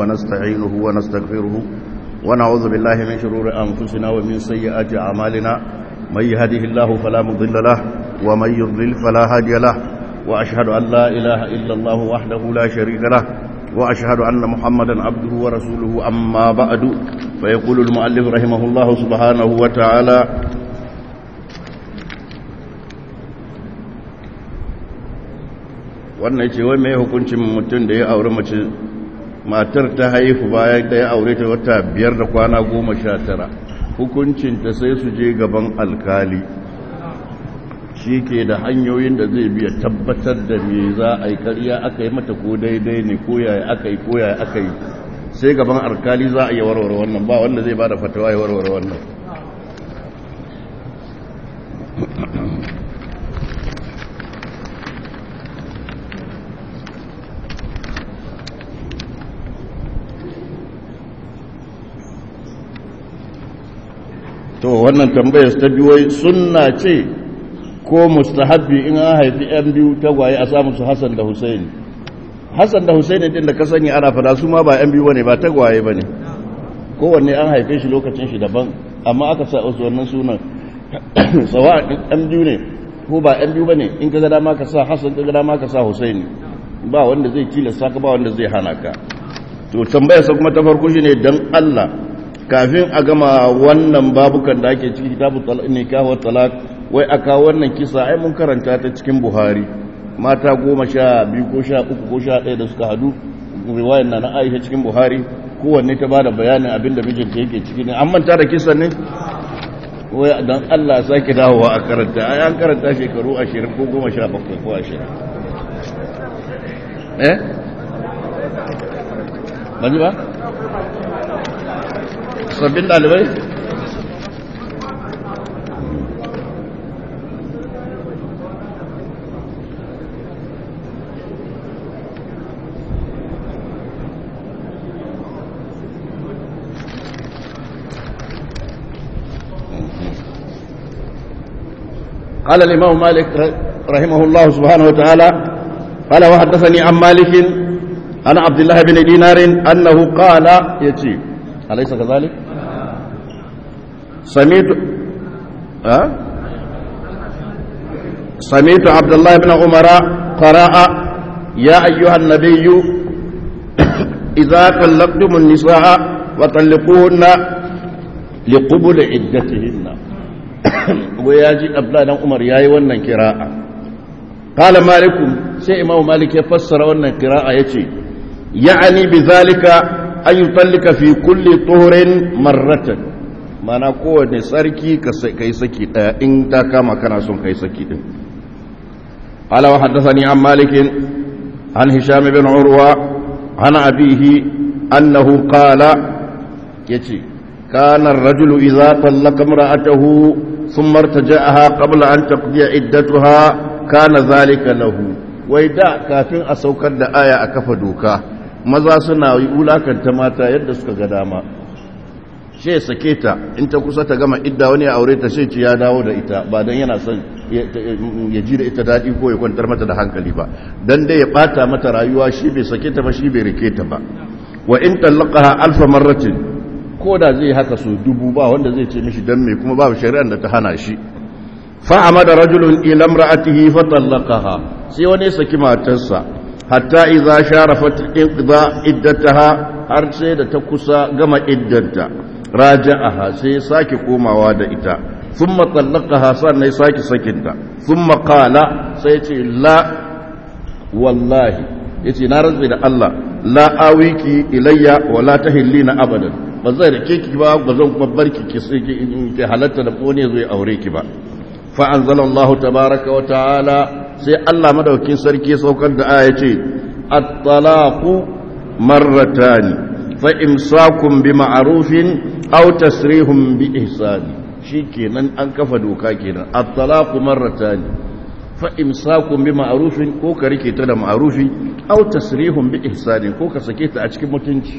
ونستعينه ونستغفره ونعوذ بالله من شرور أنفسنا ومن سيئات أعمالنا من يهده الله فلا مضل له ومن يضلل فلا هادي له وأشهد أن لا إله إلا الله وحده لا شريك له وأشهد أن محمدا عبده ورسوله أما بعد فيقول المؤلف رحمه الله سبحانه وتعالى wannan ce wai mai hukuncin mutum da ya aure mace matar ta haifu bayan da ya aure ta wata 5 da kwana 19 hukuncin ta sai su je gaban alkali shi ke da hanyoyin da zai biya tabbatar da me za a yi ƙarya aka yi mata ko daidai ne ko yaya aka yi sai gaban alkali za a yi warware wannan ba wanda zai ba da fatawa ya warware wannan to wannan tambayar ta biyu sunna ce ko mustahabbi in an haifi yan biyu tagwaye a samu su Hassan da Husaini. Hassan da Husaini din da ka sani ana fada su ma ba yan biyu bane ba tagwaye bane, kowanne an haife shi lokacin shi daban amma aka sa wasu wannan sunan sawa yan biyu ne ko ba yan biyu bane, in ka ga dama ka sa Hassan ka ga dama ka sa Husaini, ba wanda zai tilasta ka ba wanda zai hana ka. To tambayar sa kuma ta farko shine dan Allah kafin a gama wannan babukan da ake ciki kitabu nikah wa talaq wai aka wannan kisa ai mun karanta ta cikin Buhari, mata 12 ko 13 ko 11 da suka hadu riwayar na Aisha cikin Buhari, kowanne ta bada bayanin abinda mijinta yake ciki ne. An manta da kisan ne wai dan Allah sake dawowa a karanta, ai an karanta shekaru 20 ko 17 ko 20 bani ba sabbin dalibai قال الإمام مالك رحمه الله سبحانه وتعالى قال وحدثني عن مالك عن عبد الله بن دينار أنه قال يتي أليس كذلك؟ سمعت عبد الله بن عمر قرأ يا أيها النبي إذا طلقتم النساء وطلقوهن لقبل عدتهن وياجي عبد الله بن عمر ياي wannan qira'a قال مالك sai imam malik ya fassara wannan qira'a yace ya'ani bizalika an yutallika fi kulli tuhurin marratan, mana kowane sarki kai saki daya in ta kama kana son kai saki din. Ala wa haddathani an Malik an Hisham ibn Urwa an abihi annahu qala yace kana ar-rajulu idha tallaqa imra'atahu thumma irtaja'aha qabla an taqdiya iddatuha kana dhalika lahu. Wai da kafin a saukar da aya a kafa doka maza suna yi wulakanta mata yadda suka ga dama, shi sake ta in ta kusa ta gama idda wani ya aure ta sai ci ya dawo da ita ba don yana son ya ji da ita daɗi ko ya kwantar mata da hankali ba, don dai ya ɓata mata rayuwa shi bai sake ta ba shi bai rike ta ba. Wa in tallaqaha alfa marratin, ko da zai haka so 1000 ba wanda zai ce mishi dan me, kuma babu shari'ar da ta hana shi. Fa amada rajulun ila imra'atihi fa tallaqaha, sai wani saki matarsa hatta iza sharafat inqida iddataha, har sai da ta kusa gama iddanta raja'aha sai sake komawa da ita, thumma talaqaha sannan sake sakinta, thumma qala sai ce la wallahi, yace na rantsa da Allah la awiki ilayya wa la tahillina abadan, ba zai rike ki ba zan kuma barki ki halatta da wani zai aure ki ba. Fa anzalallahu tabaaraka wa ta'ala, sai Allah madaukin sarki saukar da aya ce at-talaqu marratani fa imsakun bi ma'rufin aw tasrihum bi ihsani. Shikenan an kafa doka kenan, at-talaqu marratani fa imsakun bi ma'rufin, ko ka rike ta da ma'rufi, aw tasrihum bi ihsani, ko ka sake ta a cikin mutunci.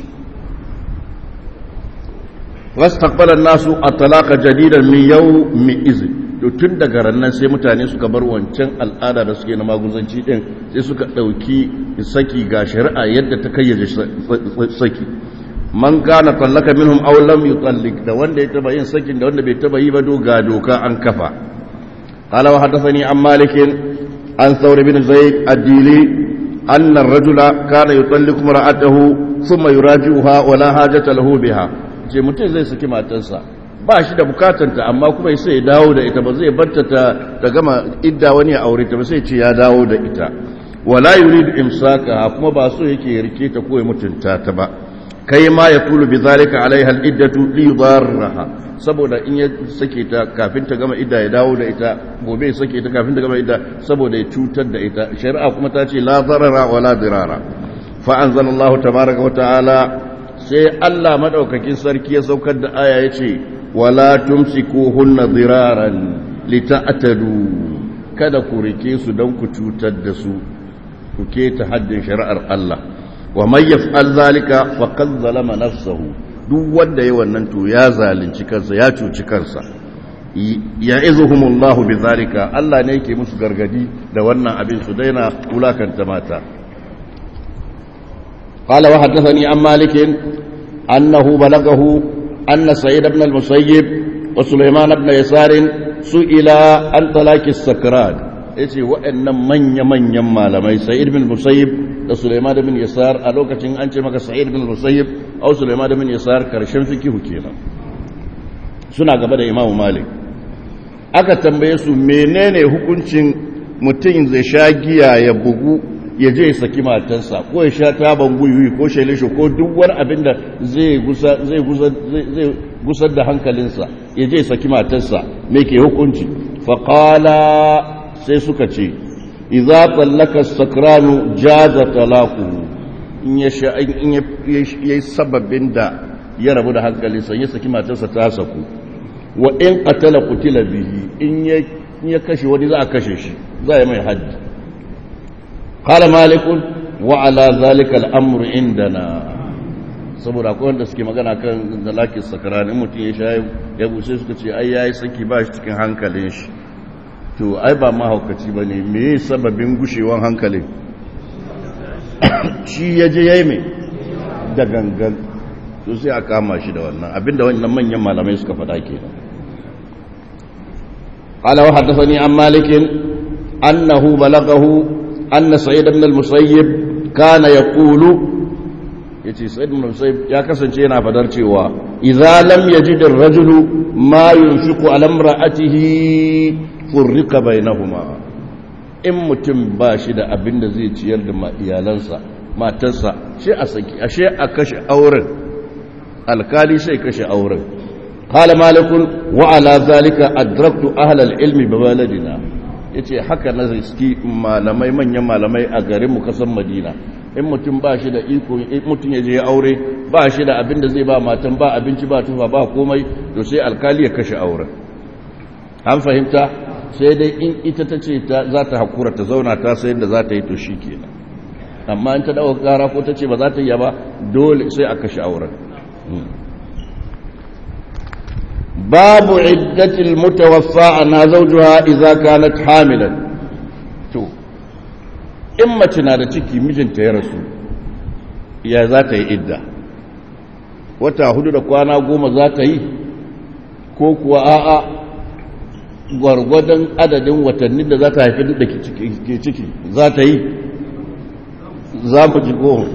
wastaqbala an-nasu at-talaqa jadidan min yawmi izin. to tun daga rannan sai mutane suka bar wancan al'ada da suke na maguzanci din, sai suka dauki saki ga shari'a yadda ta kayyaje saki. man kana tallaka minhum aw lam yutallik da wanda ya taba yin sakin da wanda bai taba yi ba ga doka an kafa qala wa hadathani an malik an thawr bin zaid ad-dili anna ar-rajula kana yutalliku mar'atahu thumma yuraji'uha wa la hajata lahu biha ce mutum zai saki matarsa ba shi da bukatanta amma kuma sai ya dawo da ita ba zai barta ta gama idda wani ya aure ta ba sai ce ya dawo da ita wala yuridu imsaka kuma ba so yake rike ta ko ya mutunta ta ba kai ma ya tulu bi zalika alaiha al-iddatu li yudarraha saboda in ya sake ta kafin ta gama idda ya dawo da ita gobe ya sake ta kafin ta gama idda saboda ya cutar da ita shari'a kuma ta ce la darara wala dirara fa anzalallahu tabaaraka wa ta'ala sai Allah madaukakin sarki ya saukar da aya yace wala tumsikuhunna diraran lita'tadu kada ku rike su don ku cutar da su ku keta haddin shari'ar Allah wa man yaf'al zalika faqad zalama nafsahu duk wanda yayi wannan to ya zalunci kansa ya cuci kansa ya'izuhumullahu bizalika Allah ne yake musu gargadi da wannan abin su daina wulakanta mata qala wa hadathani an malik annahu balaghahu anna sa'id ibn al-musayyib wa sulaiman ibn yasar su'ila an talaqi as-sakran yace waɗannan manya-manyan malamai sa'id ibn al-musayyib da Sulaiman bin Yasar a lokacin an ce maka Sa'id bin Musayyib au Sulaiman bin Yasar karshen fikihu kenan suna gaba da Imam Malik aka tambaye su menene hukuncin mutum zai sha giya ya bugu ya je saki matarsa ko ya sha taban guyuyi ko shelisho ko duk wani abin da zai gusar da hankalinsa ya je saki matarsa me ke hukunci faqala sai suka ce idza tallaka as-sakranu jaza talaquhu in yayi sababin da ya rabu da hankalinsa ya saki matarsa ta saku wa in qatala qutila bihi in ya kashe wani za a kashe shi za ya mai haddi qala malik wa ala zalika al-amr indana saboda akwai wanda suke magana kan zalaki sakran in mutum ya sha ya bushe suka ce ai yayi saki ba shi cikin hankalin shi to ai ba mahaukaci ba ne me sababin gushewan hankalin shi ya je ya yi mai da gangan to sai a kama shi da wannan abinda wannan manyan malamai suka faɗa ke nan قال وحدثني عن مالك أنه بلغه أن سعيد بن المسيب كان يقول يتي سعيد بن المسيب يا كسن شينا فدرتي إذا لم يجد الرجل ما ينفق على امرأته furrika bainahuma in mutum ba shi da abin da zai ciyar da iyalansa matarsa shi a saki ashe a kashe auren alkali sai kashe auren qala malikun wa ala zalika adraktu ahla al-ilmi bi baladina yace haka na riski malamai manyan malamai a garin mu kasan Madina in mutum ba shi da iko mutum ya je ya aure ba shi da abin da zai ba matan ba abinci ba tufa ba komai to sai alkali ya kashe auren an fahimta sai dai in ita ta ce za ta haƙura ta zauna ta sayar da za ta yi to shi kenan amma in ta ɗauka ƙara ko ta ce ba za ta yi ba dole sai a kashe auren babu iddatil mutawaffa ana zawjuha idza kanat hamilan to in mace na da ciki mijinta ya rasu ya za ta yi idda wata 4 da kwana 10 za ta yi ko kuwa a'a gwargwadon adadin watannin da za ta haifi da ke ciki za ta yi za mu ji goma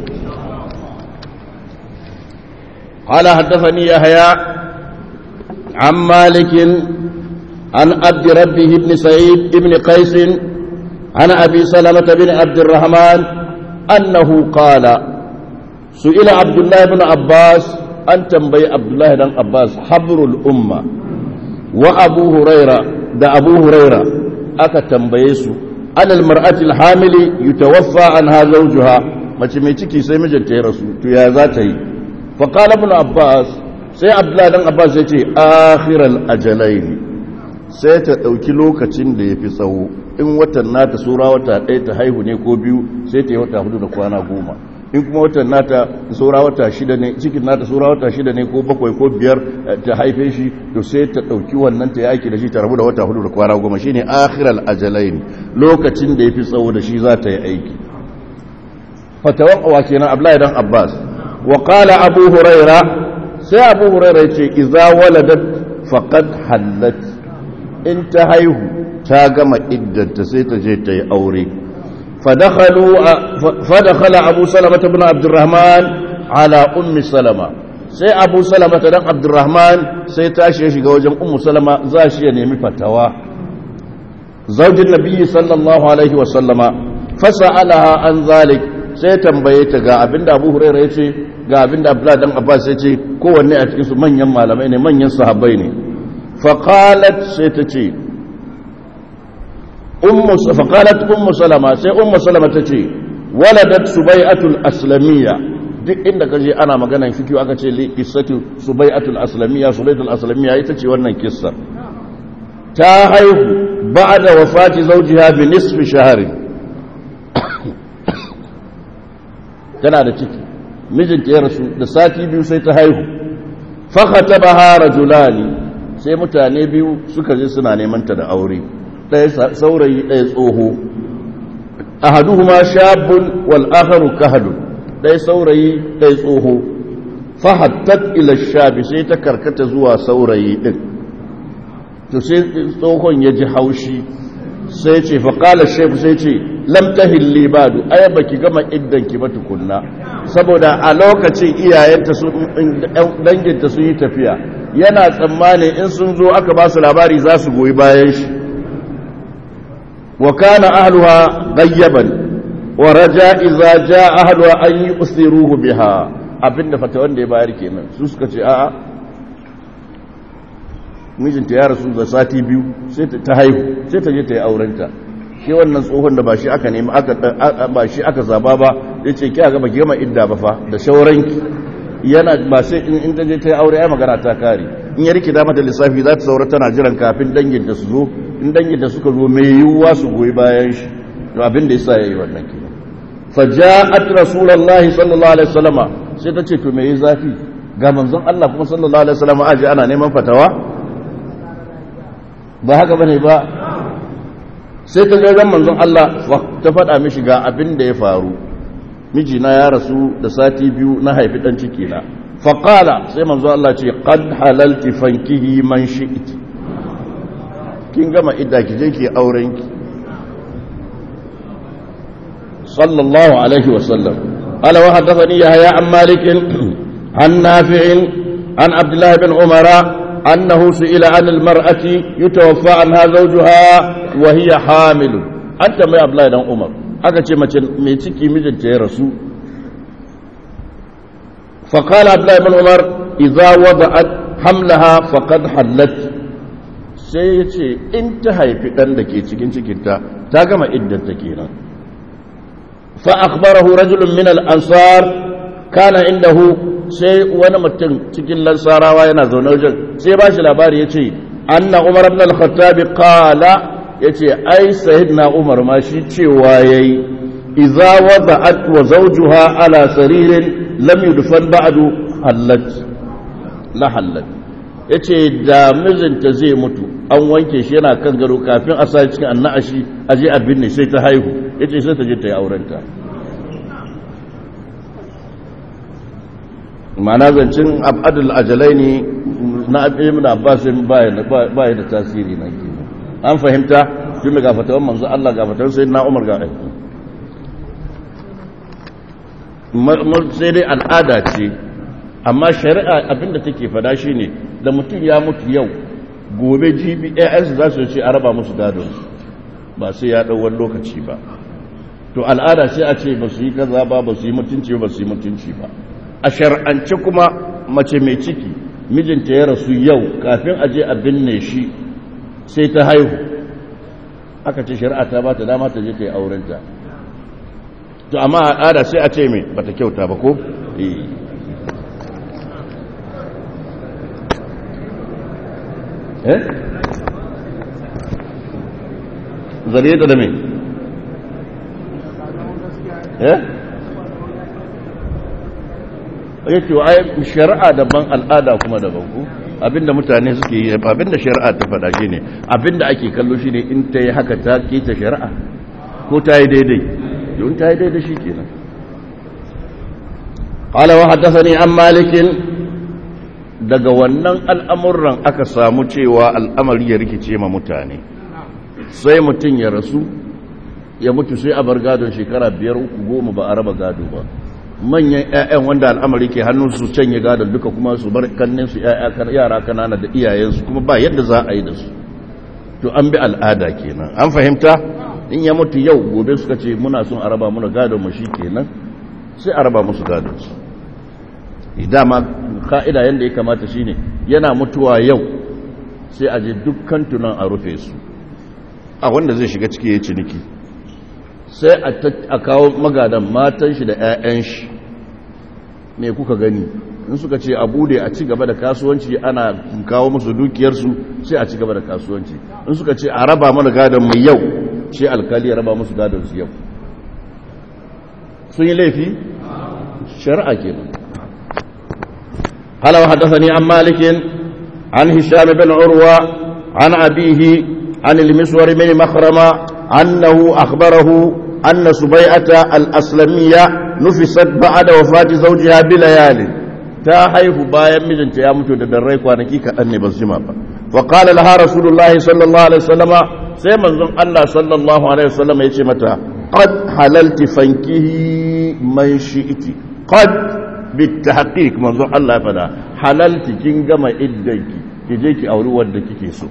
ƙala haddafani ya haya an malikin an abdi rabbi ibn sa'id ibn qaisin an abi salamata bin abdurrahman annahu qala su'ila abdullahi ibn abbas an tambayi abdullahi dan abbas habrul umma wa abu huraira da abu huraira aka tambaye su anal mar'atil hamili yutawaffa anha zawjuha mace mai ciki sai mijinta ya rasu to ya za ta yi fa qala ibn abbas sai abdullahi dan abbas ya ce akhiral ajalain sai ta dauki lokacin da yafi tsawo in watan nata sura wata 1 ta haihu ne ko 2 sai ta yi wata 4 da kwana 10 in kuma watan nata saura wata 6 ne cikin nata saura wata 6 ne ko 7 ko 5 ta haife shi to sai ta dauki wannan ta yaki da shi ta rabu da wata 4 da kwana 10 shine akhiral ajalain lokacin da yafi tsawo da shi za ta yi aiki fatawa wa kenan Abdullahi dan Abbas wa qala abu huraira sai abu huraira yace idza waladat faqad hallat in ta haihu ta gama iddanta sai ta je ta yi aure fadakhala abu salamah ibn abdurrahman ala ummi salama sai abu salamah dan abdurrahman sai tashi ya shiga wajen ummu salama za shi ya nemi fatawa zaujin nabiyyi sallallahu alaihi wa sallama fasalaha an zalik sai tambaye ta ga abinda abu hurairah yace ga abinda abdullah dan abbas yace kowanne a cikin su manyan malamai ne manyan sahabbai ne faqalat sai ta ce فقالت سلمة سي سلمة تجي ولدت سبيعة الأسلمية duk inda ka je ana maganan fikiyu aka ce li qissatu subai'atul aslamiyya ita ce wannan kissa ta haihu ba'da wafati zawjiha bi nisfi shahri tana da ciki mijinta ya rasu da sati biyu sai ta haihu fa khatabaha rajulani sai mutane biyu suka je suna neman ta da aure ɗaya saurayi ɗaya tsoho ahaduhuma shabun wal akharu kahadun ɗaya saurayi ɗaya tsoho fahattat ila shabi sai ta karkata zuwa saurayi ɗin to sai tsohon ya ji haushi sai ce faƙala shaifu sai ce lam tahilli badu ai baki gama iddanki ba tukunna saboda a lokacin iyayenta su danginta sun yi tafiya yana tsammani in sun zo aka ba su labari za su goyi bayan shi وكان أهلها غيبا ورجاء إذا جاء أهلها أن يؤثروه بها abinda fatawan da ya bayar kenan su suka ce a'a mijinta ya rasu da sati biyu sai ta haihu sai ta je ta yi aurenta shi wannan tsohon da ba shi aka nemi ba shi aka zaba ba yace ki ga baki gama idda ba fa da shauranki yana ba sai in ta je ta yi aure ai magana ta kare in ya rikida mata lissafi za ta saura tana jiran kafin danginta su zo in danginta suka zo mai yiwuwa su goyi bayan shi to abin da yasa yayi wannan kenan faja'at rasulullahi sallallahu alaihi wasallama sai ta ce to me yi zafi ga manzon Allah kuma sallallahu alaihi wasallama aje ana neman fatawa ba haka bane ba sai ta ga manzon Allah ta faɗa mishi ga abin da ya faru mijina ya rasu da sati biyu na haifi dan ciki na faqala sai manzon Allah ce qad halalti fankihi man shi'ti kin gama idda ki je ki auren ki sallallahu alaihi wasallam ala wa hadathani yahya an malik an nafi' an abdullah ibn umara annahu su'ila an almar'ati yutawaffa anha zawjuha wa hiya hamil anta mai abdullah dan umar aka ce mace mai ciki mijinta ya rasu fa qala abdullah ibn umar idza wada'at hamlaha faqad hallat sai ya ce in ta haifi ɗan da ke cikin cikinta ta gama iddanta kenan fa akhbarahu rajulun min al-ansar kana indahu sai wani mutum cikin lansarawa yana zaune wajen sai ba shi labari yace anna umar ibn al-khattab qala yace ai sayyidina umar ma shi cewa yayi idza wada'at wa zawjuha ala saririn lam yudfan ba'du hallat la hallat yace da mijinta zai mutu an wanke shi yana kan garo kafin a sa cikin annashi a je a binne sai ta haihu yace sai ta je ta yi aurenta ma'ana zancin abadul ajalaini na ibn abbas baya da tasiri na ke an fahimta tun da gafatawan manzo Allah gafatawan sai na umar ga sai dai al'ada ce amma shari'a abinda take fada shine da mutum ya mutu yau gobe jibi ƴaƴansu za su ce a raba musu gado ba sai ya ɗau wani lokaci ba to al'ada sai a ce ba su yi kaza ba ba su yi mutunci ba su yi mutunci ba a shar'ance kuma mace mai ciki mijinta ya rasu yau kafin a je a binne shi sai ta haihu aka ce shari'a ta ba ta dama ta je ta yi aurenta to amma al'ada sai a ce mai ba ta kyauta ba ko zariye da mai yake wa ayi shari'a daban al'ada kuma daban ku abinda mutane suke yi abinda shari'a ta faɗa shi ne abinda ake kallo shi ne in ta yi haka ta keta shari'a ko ta yi daidai don ta yi daidai shi kenan qala wa haddathani an Malik daga wannan al'amuran aka samu cewa al'amari ya rikice ma mutane sai mutum ya rasu ya mutu sai a bar gadon shekara 5-10 ba a raba gado ba manyan 'ya'yan wanda al'amari ke hannunsu canye gadon duka kuma su bar kanninsu yara kanana da iyayensu kuma ba yadda za a yi da su to an bi al'ada kenan an fahimta in ya mutu yau gobe suka ce muna son a raba muna gadon mu shi kenan sai a raba musu gadon su dama ka'ida yadda ya kamata shine yana mutuwa yau sai a je dukkan tunan a rufe su a wanda zai shiga ciki ya ciniki sai a kawo magadan matan shi da 'ya'yan shi me kuka gani in suka ce a bude a ci gaba da kasuwanci ana kawo musu dukiyarsu sai a ci gaba da kasuwanci in suka ce a raba mana gadon mai yau sai alkali ya raba musu gadon su yau sun yi laifi shari'a kenan قال وحدثني عن مالك عن هشام بن عروة عن أبيه عن المسور بن مخرمة أنه أخبره أن سبيعة الأسلمية نفست بعد وفاة زوجها بليال تاحيف بايا مجنت يا متو ددريك وانكي كأني بزجما فقال لها رسول الله صلى الله عليه وسلم سيما الله صلى الله عليه وسلم يتمتى قد حللت فانكه من شئت قد بالتحقيق منظور الله فدا حللت كنغم إدك كجيك أولو ودك كيسو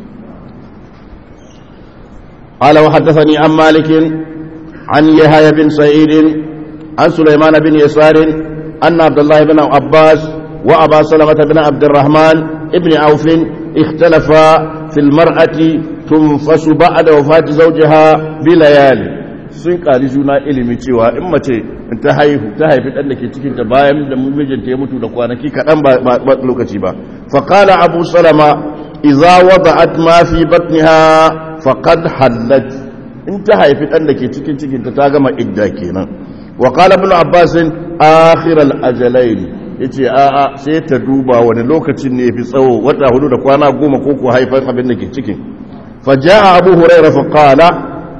قال وحدثني عن مالك عن يحيى بن سعيد عن سليمان بن يسار أن عبد الله بن عباس وأبا سلمة بن عبد الرحمن ابن عوف اختلفا في المرأة تنفس بعد وفاة زوجها بليالي sun ƙari juna ilimi cewa in mace ta haifi ɗan da ke cikinta bayan da mijinta ya mutu da kwanaki kaɗan ba lokaci ba faƙala abu salama iza wada'at ma fi batniha faqad hallat in ta haifi ɗan da ke cikinta ta gama idda kenan wa qala ibn abbas akhir al ajalain yace a'a sai ta duba wani lokacin ne yafi tsawo wata 4 da kwana 10 ko ko haifan abin da ke cikin fa jaa abu hurairah fa qala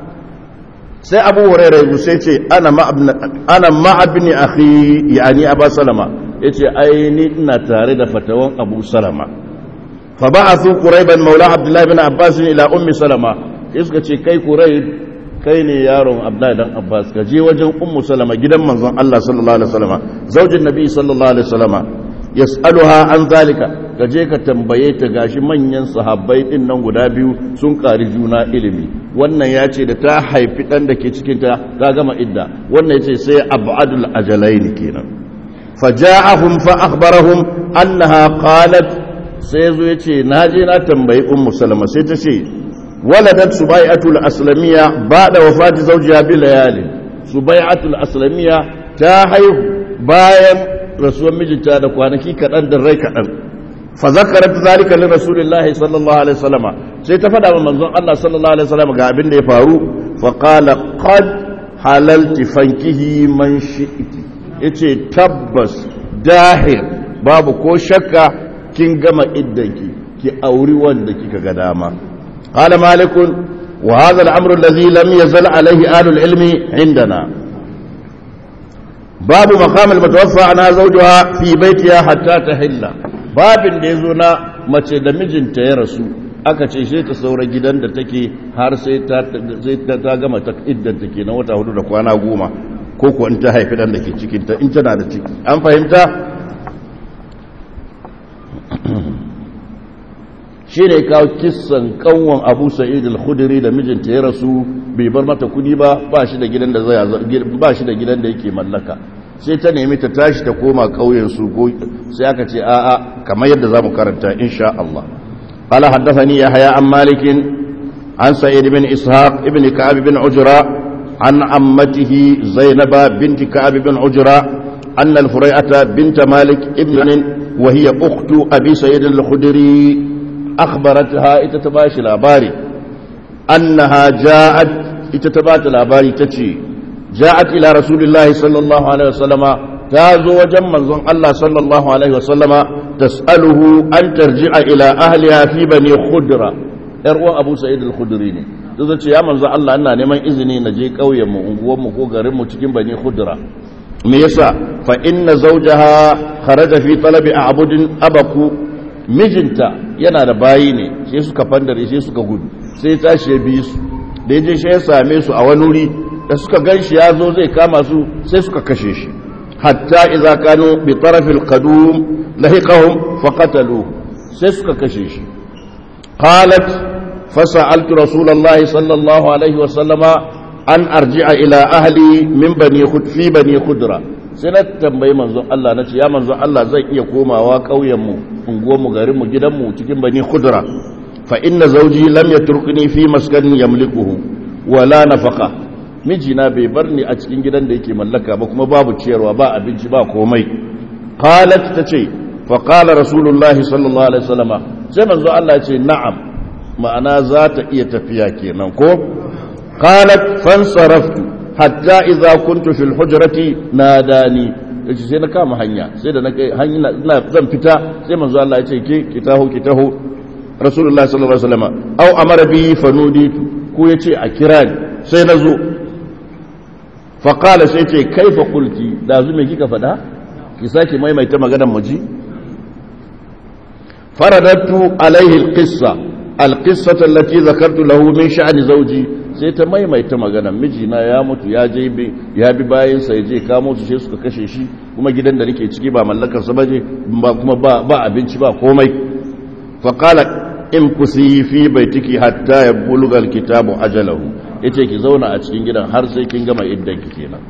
sai abu hurairah sai ce ana ma'abni akhi yani abu salama yace ai ni ina tare da fatawan abu salama fa ba'athu quraiban maula abdullah ibn abbas ila ummi salama suka ce kai quraib kai ne yaron abdullah dan abbas ka je wajen ummu salama gidan manzon Allah sallallahu alaihi wasallam zaujin nabi sallallahu alaihi wasallam yas'aluha an zalika ka je ka tambaye ta gashi manyan sahabbai din nan guda biyu sun kari juna ilimi wannan ya ce da ta haifi dan da ke cikin ta gama idda wannan ya ce sai abadul ajalain kenan faja'ahum fa akhbarahum annaha qalat sai zo ya ce naje na tambayi ummu salama sai ta ce waladat subai'atul aslamiyya ba'da wafati zawjiha bi layali subai'atul aslamiyya ta haihu bayan rasuwar mijinta da kwanaki kaɗan da rai kaɗan fa zakarat zalika li rasulillahi sallallahu alaihi wasallam sai ta faɗa wa manzon Allah sallallahu alaihi wasallam ga abin da ya faru fa qala qad halalti fankihi man shi'ti yace tabbas dahir babu ko shakka kin gama iddanki ki auri wanda kika ga dama qala malik wa hadha al-amru alladhi lam yazal alayhi ahlul ilmi indana babu maqam al-mutawaffa ana zawjuha fi baytiha hatta tahilla babin da yazo na mace da mijinta ya rasu aka ce sai ta saura gidan da take har sai ta gama ta iddan take na wata 4 da kwana 10 ko ko in ta haifi dan da ke cikin ta in tana da ciki an fahimta shi ne kawo kissan kanwan abu sa'id al-khudri da mijinta ya rasu bai bar mata kudi ba ba shi da gidan da yake mallaka sai ta nemi ta tashi ta koma kauyen su sai aka ce a'a kamar yadda zamu karanta insha Allah qala haddathani yahya an malik an sa'id ibn ishaq ibn ka'ab ibn ujra an ammatihi zainab bint ka'ab ibn ujra anna al-furai'ata bint malik ibn wa hiya ukhtu abi sa'id al-khudri أخبرتها إتتباش الأباري أنها جاءت إتتبات الأباري تتشي جاءت إلى رسول الله صلى الله عليه وسلم تازو وجمع الله صلى الله عليه وسلم تسأله أن ترجع إلى أهلها في بني خدرة إرواء أبو سعيد الخدرين تزوج يا منزع الله أننا نمان إذني نجيك أو يمو ونقوم وقرم تكين بني خدرة me yasa fa inna zawjaha kharaja fi talabi a'budin abaku mijinta yana da bayi ne sai suka fandare sai suka gudu sai tashi ya bi su da yaje shi ya same su a wani wuri da suka ganshi ya zo zai kama su sai suka kashe shi hatta idza kanu bi tarafil qadum lahiqahum faqataluhu sai suka kashe shi qalat fasa'altu rasulullahi sallallahu alaihi wa sallama an arji'a ila ahli min bani fi bani khudra sai na tambayi manzon Allah nace ya manzon Allah zan iya komawa kauyen mu unguwar mu garin mu gidan mu cikin bani khudra fa inna zawji lam yatrukni fi maskanin yamlikuhu wala nafaqa mijina bai bar ni a cikin gidan da yake mallaka ba kuma babu ciyarwa ba abinci ba komai qalat tace fa qala rasulullahi sallallahu alaihi wasallama sai manzon Allah ya ce na'am ma'ana za ta iya tafiya kenan ko qalat fansaraftu hatta idza kuntu fil hujrati nadani yace sai na kama hanya sai da na kai hanya zan fita sai manzo Allah ya ce ki taho rasulullahi sallallahu alaihi wasallam aw amara bi fanuditu ko yace a kira ni sai nazo fa qala sai ce kaifa qulti da zume kika fada ki sake maimaita maganar muji faradatu alaihi alqissa allati zakartu lahu min sha'ni zawji sai ta maimaita magana mijina ya mutu ya je ya bi bayan sa je kamo su sai suka kashe shi kuma gidan da nake ciki ba mallakar sa baje ba kuma ba abinci ba komai fa qala imkusi fi baitiki hatta yabluga alkitabu ajalahu yace ki zauna a cikin gidan har sai kin gama iddan ki kenan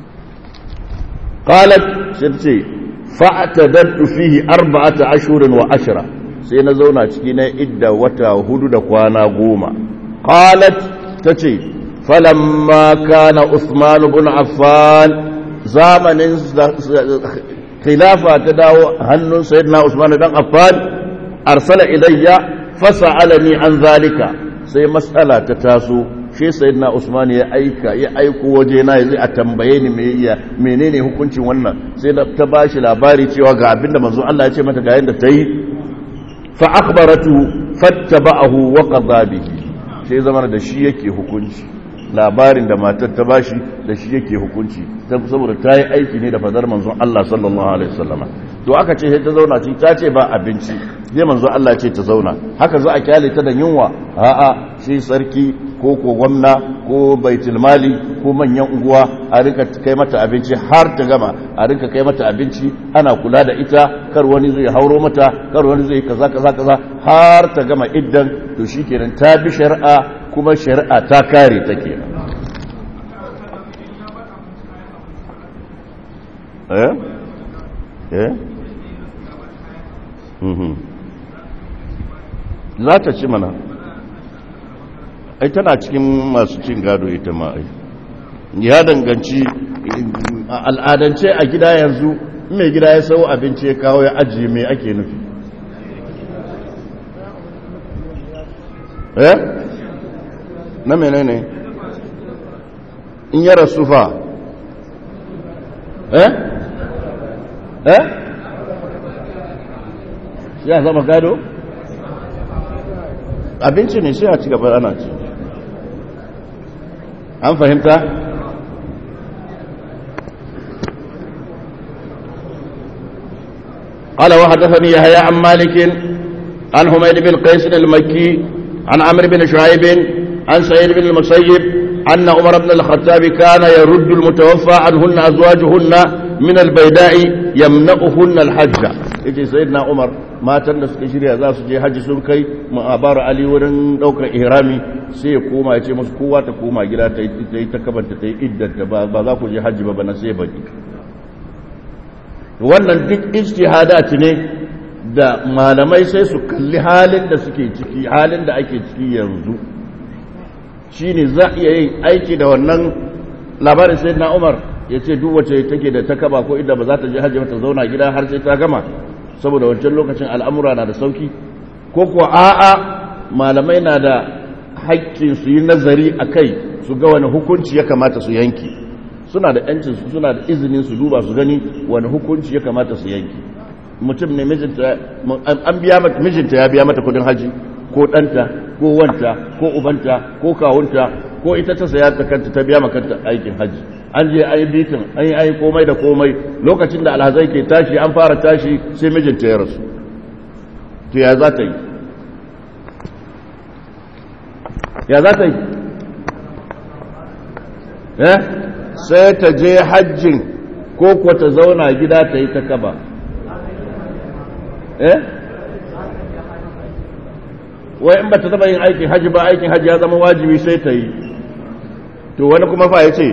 qalat sai fa'tadattu fihi 4 ashhurin wa 10 sai na zauna ciki na idda wata 4 da kwana 10 qalat tace falamma kana Uthman ibn Affan zamanin khilafa ta dawo hannun sayyidina Usman dan Affan arsala ilayya fas'alani an zalika sai mas'ala ta taso shi sayyidina Usman ya aiko waje na yayi a tambaye ni menene hukuncin wannan sai ta bashi labari cewa ga abinda manzon Allah ya ce mata ga yanda tayi fa akhbaratu fattaba'ahu wa qada bihi sai zama da shi yake hukunci labarin da matar ta bashi da shi yake hukunci saboda ta yi aiki ne da fadar manzon Allah sallallahu alaihi wasallama to aka ce sai ta zauna ci ta ce ba abinci sai manzon Allah ce ta zauna haka za a kyale ta da yunwa a'a shi sarki ko gwamna ko baitul mali ko manyan unguwa a rinka kai mata abinci har ta gama a rinka kai mata abinci ana kula da ita kar wani zai hauro mata kar wani zai kaza har ta gama iddan to shikenan ta bi shari'a kuma shari'a ta kare ta kenan za ta ci mana ai tana cikin masu cin gado ita ma ai ya danganci al'adance a gida yanzu mai gida ya sau abinci ya kawo ya ajiye mai ake nufi na menene in ya rasu fa ya zama gado abinci ne sai a ci gaba ana ci an fahimta قال وحدثني يحيى عن مالك عن حميد بن قيس المكي عن عمرو بن شعيب عن سعيد بن المسيب أن عمر بن الخطاب كان يرد المتوفى عنهن أزواجهن من البيداء يمنعهن الحج يجي سيدنا عمر ما تنس كشريا ذا سجي حج سنكي ما أبار علي ورن دوك إهرامي sai ya koma ya ce musu kowa ta koma gida ta yi ta kabanta ta yi iddanta ba za ku je hajji ba na sai baki wannan duk ijtihadat ne da malamai sai su kalli halin da suke ciki halin da ake ciki yanzu shine za a iya yin aiki da wannan labarin sayyidina Umar ya ce duk wacce take da ta kaba ko idda ba za ta je hajji ba ta zauna gida har sai ta gama saboda wancan lokacin al'amura na da sauki ko kuwa a'a malamai na da haƙƙin su yi nazari a kai su ga wani hukunci ya kamata su yanki suna da ‘yancin su suna da izinin su duba su gani wani hukunci ya kamata su yanki mutum ne mijinta ya biya mata kudin haji ko ɗanta ko wanta ko ubanta ko kawunta ko ita ta saya ta kanta ta biya makanta aikin haji an je an yi bitin an yi komai da komai lokacin da alhazai ke tashi an fara tashi sai mijinta ya rasu to ya za ta yi sai ta je hajjin ko kuwa ta zauna gida ta yi ta kaba wai in ba ta taba yin aikin hajji ba aikin hajji ya zama wajibi sai ta yi to wani kuma fa ya ce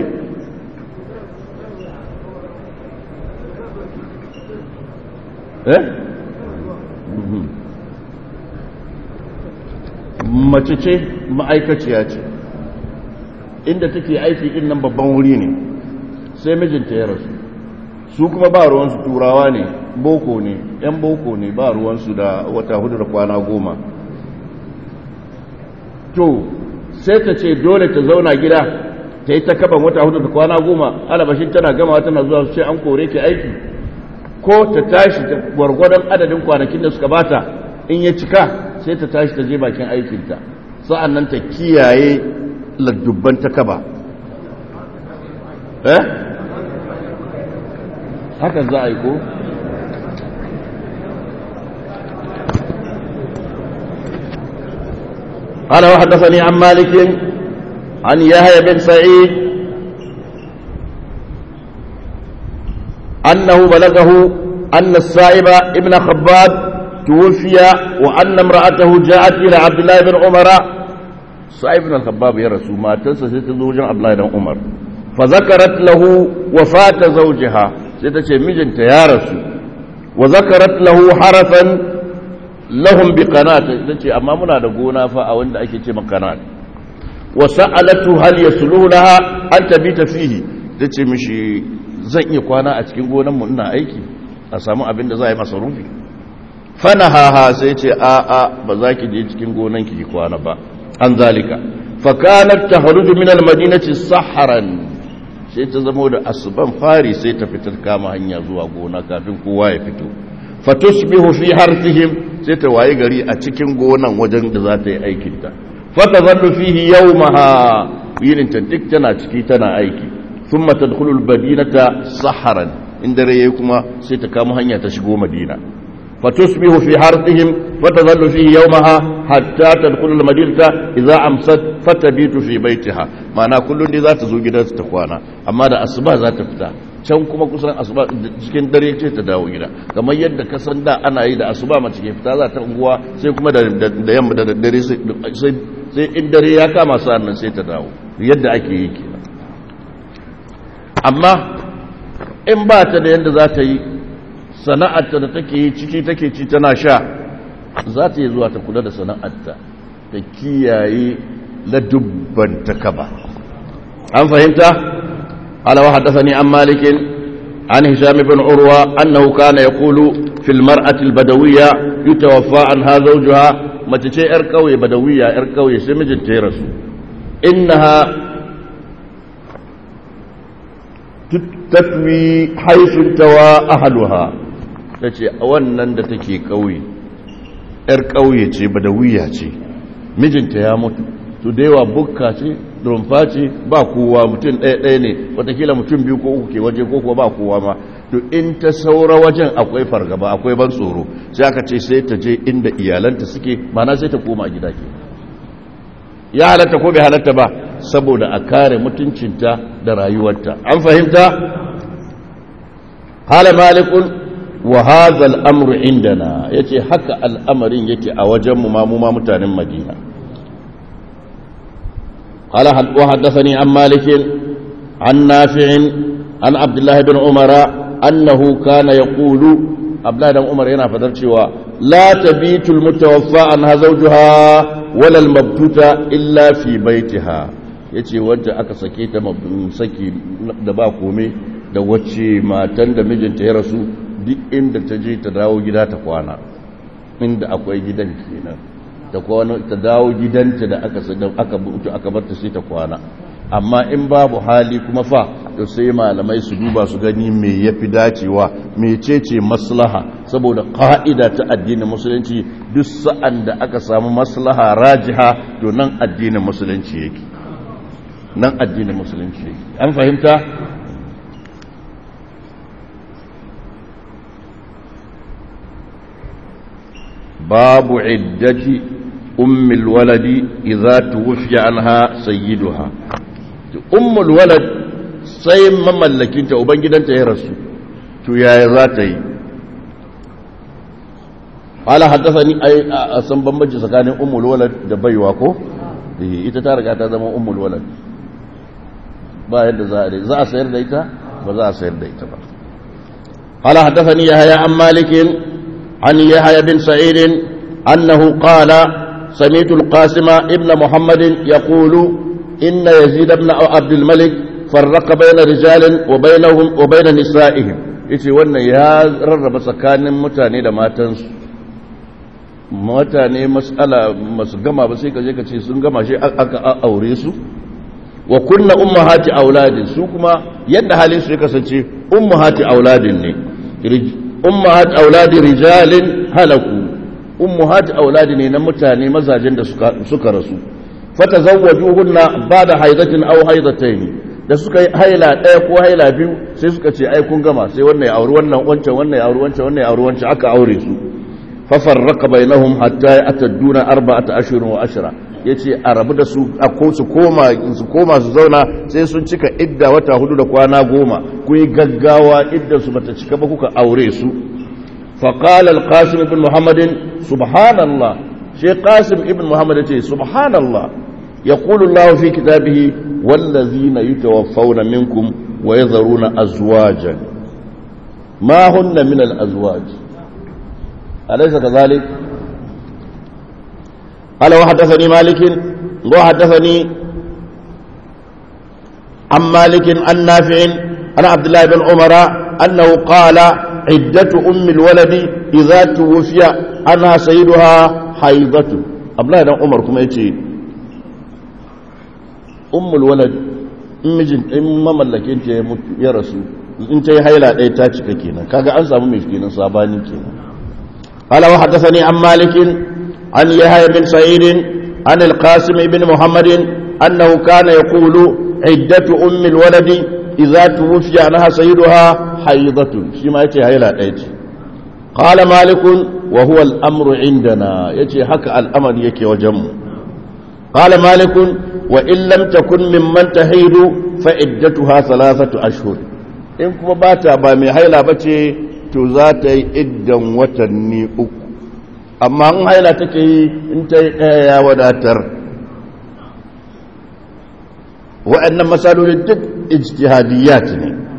mace ce ma'aikaciya ce inda take aiki din nan babban wuri ne sai mijinta ya rasu su kuma ba ruwansu turawa ne boko ne yan boko ne ba ruwansu da wata 4 da kwana 10 to sai ta ce dole ta zauna gida ta yi ta kaban wata 4 da kwana 10 alabashin tana gama tana zuwa su ce an kore ki aiki ko ta tashi ta gwargwadon adadin kwanakin da suka bata in ya cika sai ta tashi ta je bakin aikinta sa'an nan ta kiyaye ladubban ta kaba haka za a yi ko قال وحدثني عن مالك عن يحيى بن سعيد أنه بلغه أن السائب ابن خباب توفي وأن امرأته جاءت إلى عبد الله بن عمر سائب بن الخباب يا رسول ما تنسى زوجا عبد الله بن عمر فذكرت له وفاة زوجها ستشي مجنت يا رسول وذكرت له حرفا لهم بقناة ستشي أمامنا دقونا فأوند أكي مقناة وسألته هل يسلو لها أن تبيت فيه ستشي مشي zan iya kwana a cikin gonanmu ina aiki a samu abin da za a yi masarufi fanahaha sai ce a'a ba za ki je cikin gonanki ki kwana ba an zalika fakanat tahruju min almadinati saharan sai ta zamo da asuban fari sai ta fitar kama hanya zuwa gona kafin kowa ya fito fatusbihu fi harthihim sai ta waye gari a cikin gonan wajen da za ta yi aikin ta fatazallu fihi yawmaha yinin ta duk tana ciki tana aiki ثم تدخل المدينة سحرا إن دريه كما سيتكام هنيا تشغو مدينة فتصبح في حرثهم فتظل فيه يومها حتى تدخل المدينة إذا أمست فتبيت في بيتها معنى كل ذات زوجة تقوانا أما دا أصبع ذات فتاة can kuma kusan asuba cikin dare ce ta dawo gida kamar yadda ka san da ana yi da asuba mace ke fita za ta unguwa sai kuma da yamma da dare sai in dare ya kama sa'an nan sai ta dawo yadda ake yi kenan amma in ba ta da yadda za ta yi sana'arta da take yi ciki take ci tana sha za ta yi zuwa ta kula da sana'arta ta kiyaye ladubban ta kaba an fahimta alawa haddathani an malikin an hisham ibn urwa annahu kana yaqulu fil mar'ati al badawiyya yutawaffa anha zawjuha mace ce yar kauye badawiyya yar kauye sai mijinta ya rasu innaha tatwi haifin tawa ahaluha ta ce wannan da take ƙauye ‘yar ƙauye ce badawiya ce mijinta ya mutu to da yawa bukka ce rumfa ce ba kowa mutum ɗaya ne watakila mutum 2 ko 3 ke waje ko kuwa ba kowa ma to in ta saura wajen akwai fargaba akwai ban tsoro sai aka ce sai ta je inda iyalanta suke mana sai ta koma gida ke ya halatta ko bai halatta ba saboda a kare mutuncinta da rayuwarta an fahimta hala malikun wa hadha al-amru indana yace haka al'amarin yake a wajen mu ma mutanen Madina qala wa haddathani an malik an nafi' an abdullah ibn umara annahu kana yaqulu abdullah ibn umar yana fadar cewa la tabitu al-mutawaffa an zawjuha wala al-mabtuta illa fi baytiha yace wanda aka sake ta saki da ba kome da wacce matan da mijinta ya rasu duk inda ta je ta dawo gida ta kwana inda akwai gidan kenan ta dawo gidanta da aka bar ta sai ta kwana amma in babu hali kuma fa to sai malamai su duba su gani me yafi dacewa mecece maslaha saboda ka'ida ta addinin musulunci duk sa'an da aka samu maslaha rajiha to nan addinin musulunci yake nan addinin musulunci an fahimta babu iddati ummul waladi idza tuwfiya anha sayyiduha ummul walad sai mamallakinta ubangidanta ya rasu to yaya za ta yi ala haddathani ai san bambanci tsakanin ummul walad da baiwa ko ita ta riga ta zama ummul walad ba yadda za a sayar da ita ba za a sayar da ita ba ala haddathani yahya an malik an yahya bin sa'id annahu qala سمعت القاسم ابن محمد يقول إن يزيد بن عبد الملك فرق بين رجال وبين نسائهم yace wannan ya rarraba tsakanin mutane da matansu mutane mas'ala masu gama ba sai kaje kace sun gama shi aka aure su wa kunna ummahati auladin su kuma yadda halin su ya kasance ummahati auladin ne ummahati auladi rijalin halaku ummahati auladi ne na mutane mazajen da suka rasu fatazawwajuhunna ba'da haidatin aw haidatayn da suka haila daya ko haila biyu sai suka ce ai kun gama sai wannan ya auri wannan wancan wannan ya auri wancan wannan ya auri wancan aka aure su fa farraqa bainahum hatta atadduna 14 ashhurin wa ashra yace a rabu da su su koma su zauna sai sun cika idda wata 4 da kwana 10 ku yi gaggawa idda su bata cika ba kuka aure su فقال القاسم بن محمد سبحان الله شيخ قاسم ابن محمد سبحان الله يقول الله في كتابه والذين يتوفون منكم ويذرون أزواجا ما هن من الأزواج أليس كذلك قال وحدثني مالك وحدثني عن مالك عن نافع عن عبد الله بن عمر أنه قال عدة أم الولد إذا توفي عنها سيدها حيضة أبلا أنا عمر كما يتي أم الولد إما ملك أنت يا رسول أنت يحيلا أي تاتك كينا كاقا أنسى ممشكينا صاباني كينا قال وحدثني عن مالك عن يحيى بن سعيد عن القاسم بن محمد أنه كان يقول عدة أم الولد إذا توفي عنها سيدها حيضة شما يتي هيلا ايتي قال مالك وهو الأمر عندنا يتي حكى الأمر يكي وجم قال مالك وإن لم تكن ممن تحيد فعدتها 3 أشهر إن كما باتا بامي هيلا بتي تزاتي إدا وتني أما أن هيلا تكي انت يا وداتر وأن مسألة الدك اجتهاديات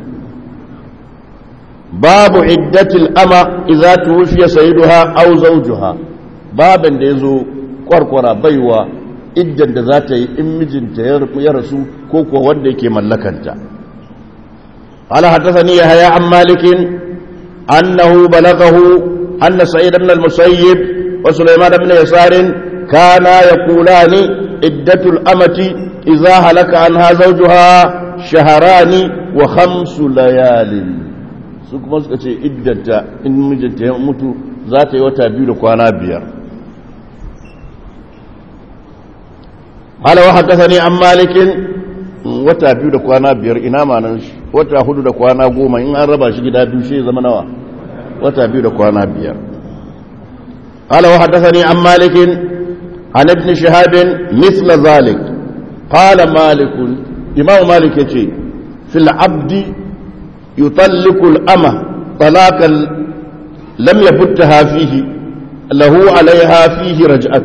باب عدة الأمة إذا توفي سيدها أو زوجها باب يزو قرقرة بيوة إدن ذاتي إمجن يرسو كوكو ودك ملكنتا قال حدثني يحيى عن مالك أنه بلغه أن سعيد بن المسيب وسليمان بن يسار كانا يقولان عدة الأمة إذا هلك عنها زوجها 2 و5 ليال su kuma suka ce iddanta in mijinta ya mutu za ta yi wata 2 da kwana 5 hala wa haddathani an malikin wata 2 da kwana 5 ina manan shi wata 4 da kwana 10 in an raba shi gida biyu shi zama nawa wata 2 da kwana 5 hala wa haddathani an malikin an ibn shihab mithla zalik qala malik imam malik yace fil abdi يطلق الأمة طلاقا لم يبتها فيه له عليها فيه رجعة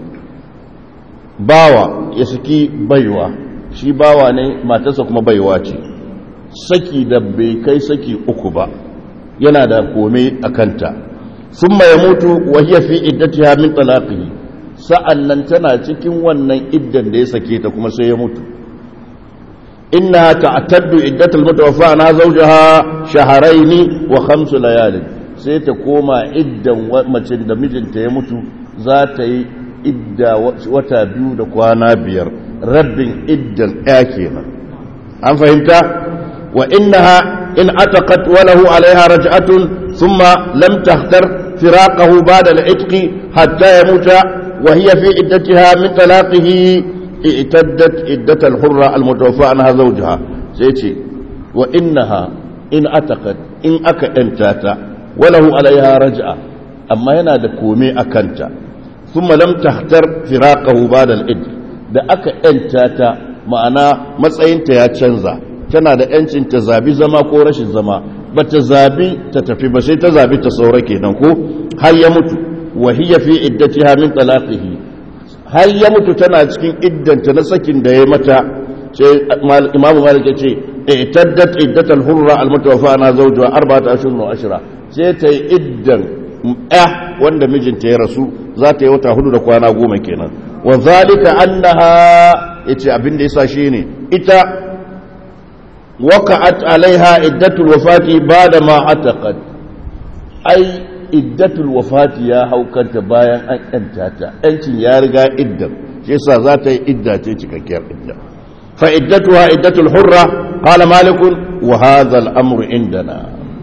باوا يسكي بيوا شي باوا ne matarsa kuma baiwa ce saki da bai kai saki 3 ba yana da kome akanta thumma yamutu wa hiya fi iddatiha min talaqihi sa'annan tana cikin wannan iddan da ya sake ta kuma sai ya mutu إنها تعتد عدة المتوفى عنها زوجها 2 و5 ليال سيتقوم عدة ومجن دمجن تيموت ذات عدة وتا 2 da kwana 5 rabbin iddan akina an fahimta wa innaha in ataqat wa lahu alaiha raj'atun thumma lam tahtar firaqahu ba'da al-itqi hatta yamuta wa hiya fi iddatiha min talaqihi i'taddat iddatal hurra al-mutawaffa anha zawjaha sai ce wa innaha in ataqat in aka yantata walahu alaiha raj'a amma yana da kome akanta thumma lam tahtar firaqahu ba'da al-idd da aka yantata ma'ana matsayinta ya canza tana da yancin ta zabi zama ko rashin zama bata zabi ta tafi ba sai ta zabi ta saura kenan ko har ya mutu wa hiya fi iddatiha min talaqihi har ya mutu tana cikin iddanta na sakin da ya mata sai imamu malik ya ce i'taddat iddatal hurra almutawaffa ana zawjuha 14 wa 10 sai ta yi iddan wanda mijinta ya rasu za ta yi wata 4 da kwana 10 kenan wa zalika annaha yace abin da yasa shine ita waqa'at alaiha iddatul wafati ba'da ma ataqat ai iddatul wafati ya haukanta bayan an yanta ta yancin ya riga iddan shi yasa za ta yi idda ce cikakkiyar idda fa iddatuha iddatul hurra qala malik wa hadha al-amr indana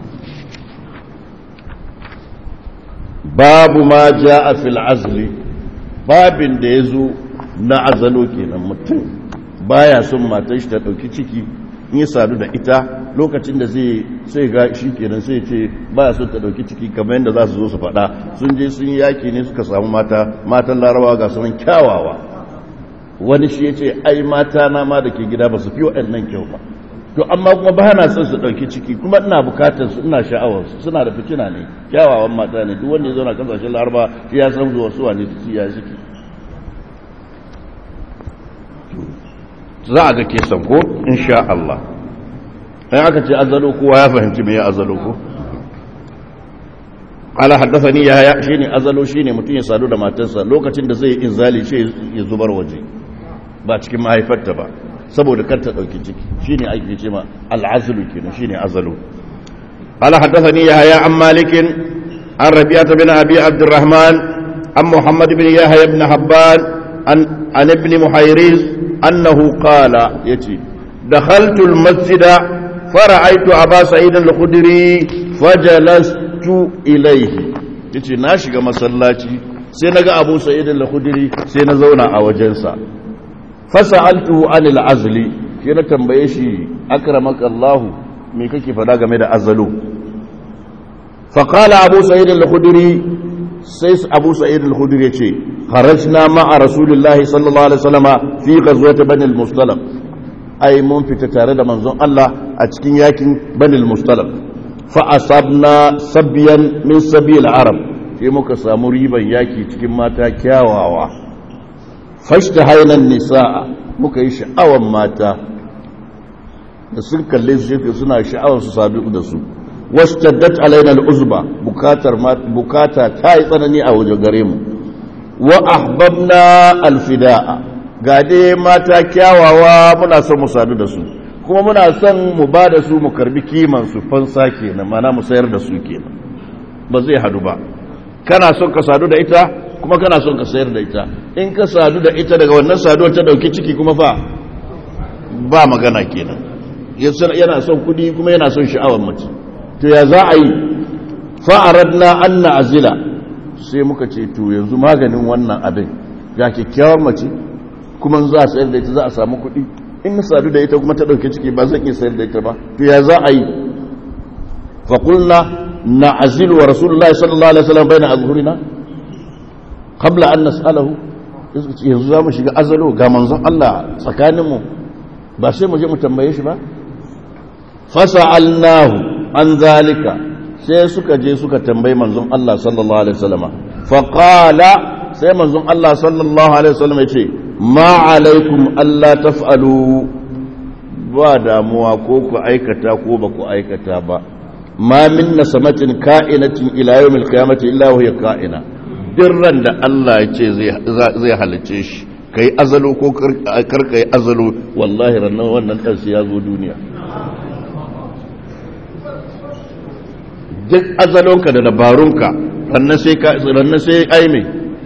babu ma jaa fil azli babin da yazo na azalo kenan mutum baya son matar shi ta dauki ciki in ya sadu da ita lokacin da sai ga shi kenan sai ce baya son ta dauki ciki kamar yadda za su zo su faɗa sun je sun yaki ne suka samu matan larabawa ga sunan kyawawa wani shi ya ce ai mata na ma da ke gida ba su fi waɗannan kyau ba to amma kuma ba na son su dauki ciki kuma ina bukatar su ina sha'awar su suna da fitina ne kyawawan mata ne duk wanda ya zauna kasashen larabawa shi ya san zuwa suwa ne su ya shiki za a ga kesan ko insha Allah in aka ce azalo kowa ya fahimci me ya azalo ko ala haddathani ya shine azalo shine mutum ya sadu da matarsa lokacin da zai inzali shi ya zubar waje ba cikin mahaifarta ba saboda kar ta dauki ciki shine ake ce ma al'azlu kenan shine azalo ala haddathani ya an malikin an rabi'ah bin abi abdurrahman an muhammad bin yahya ibn habban an ibn muhayriz أنه قال يتي دخلت المسجد فرأيت أبا سعيد الخدري فجلست إليه يتي ناشق مسلاتي سينغا أبو سعيد الخدري سينزونا أوجنسا فسألته عن العزل كنا تنبيشي أكرمك الله ميكي فداغ ميدا أزلو فقال أبو سعيد الخدري سيس أبو سعيد الخدري يتي خرجنا مع رسول الله صلى الله عليه وسلم في غزوة بني المصطلق أي منفت تارد منظوم الله أتكين ياكين بني المصطلق فأصابنا سبيا من سبي العرب في مكسا مريبا ياكي تكين ماتا كاواوا فاشتهينا النساء مكيش أوام ماتا نسلك اللي سنة شعوان سابق دسو واشتدت علينا العزبة بكاتا تايطنني أو جغريمو wa ahbabna alfida'a ga dai mata kyawawa muna son mu sadu da su kuma muna son mu ba da su mu karbi kiman su fansa kenan mana mu sayar da su kenan ba zai hadu ba kana son ka sadu da ita kuma kana son ka sayar da ita in ka sadu da ita daga wannan saduwar ta dauki ciki kuma fa ba magana kenan yana son kudi kuma yana son sha'awar mace to ya za a yi fa aradna an na'zila sai muka ce to yanzu maganin wannan abin ga kyakkyawar mace kuma za a sayar da ita za a samu kuɗi in na sadu da ita kuma ta ɗauke ciki ba zan iya sayar da ita ba to ya za a yi faƙulna na azilu wa rasulullahi sallallahu alaihi wasallam bai na azhurina qabla an nas'alahu yanzu za mu shiga azalo ga manzon Allah tsakaninmu ba sai mu je mu tambaye shi ba fasa'alnahu an zalika sai suka je suka tambayi manzon Allah sallallahu alaihi wasallam fa qala sai manzon Allah sallallahu alaihi wasallam ya ce ma alaikum alla taf'alu ba damuwa ko ku aikata ko ba ku aikata ba ma min nasamatin ka'inatin ila yawmil qiyamati illa huwa ka'ina dirran da Allah ya ce zai halice shi kai azalo ko kar kai azalo wallahi rannan wannan dan sai ya zo duniya duk azalonka da dabarunka rannan sai ai mai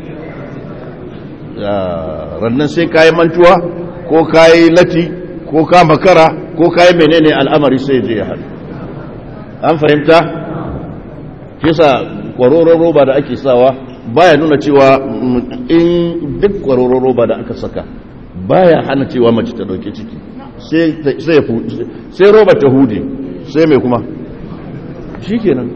rannan sai kayi mantuwa ko kayi lati ko ka makara ko kayi menene al'amari sai je ya haɗu an fahimta kisa kwaroron roba da ake sawa baya nuna cewa in duk kwaroron roba da aka saka baya hana cewa mace ta dauke ciki sai roba ta hude sai mai kuma shikenan.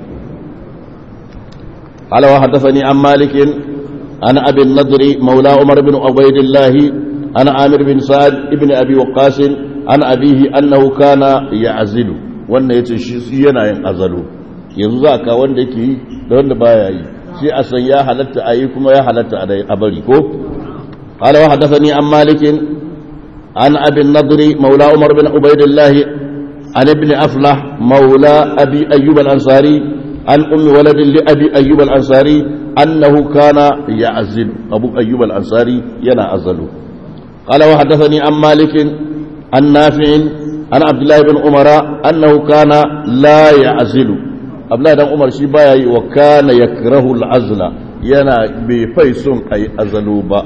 alawa haddathani an malikin ana abin nadri maula umar bin ubaydillah ana amir bin sa'ad ibn abi waqqas an abihi annahu kana ya'zilu. wannan yace shi yana yin azalu. yanzu za ka wanda yake yi da wanda baya yi sai a san ya halatta a yi kuma ya halatta a bari ko. qala wa haddathani an malikin an abi an-nadri maula umar bin ubaydillah an ibn aflah maula abi ayyub al-ansari an ummi walad li abi ayyub al-ansari annahu kana ya'zilu. abu ayyub al-ansari yana azalu. qala wa haddathani an malikin an nafi' an abdullah ibn umara annahu kana la ya'zilu. abdullahi dan umar shi baya yi wa kana yakrahu al-azla, yana bai fai son ayi azalu ba,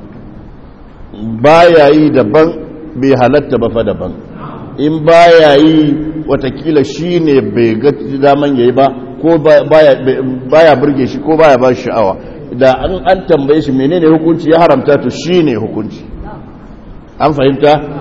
baya yi daban bai halatta ba fa daban. in baya yi watakila shine bai ga daman yayi ba ko baya burge shi ko baya ba shi sha'awa. da an tambaye shi menene hukunci ya haramta to shine hukunci. an fahimta.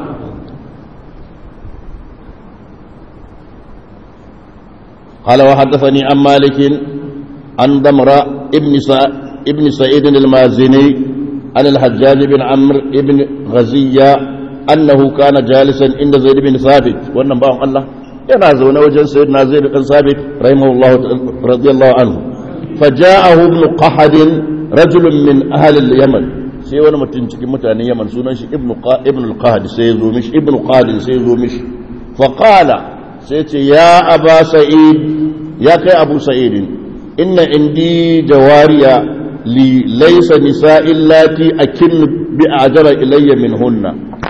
قال وحدثني عن مالك عن ضمرة ابن سعيد المازني عن الحجاج بن عمرو بن غزية أنه كان جالسا عند زيد بن ثابت والنبي الله ينازون وجه سيدنا زيد بن ثابت رحمه الله رضي الله عنه فجاءه ابن قحد رجل من أهل اليمن sai wani mutum cikin mutanen Yaman sunan shi ibn al-Qahd sai zo mishi ibn Qahd sai zo mishi fa qala sai ce ya aba sa'id ya kai abu sa'id inna indi jawariya li laysa nisa'il lati akin bi ajara ilayya minhunna.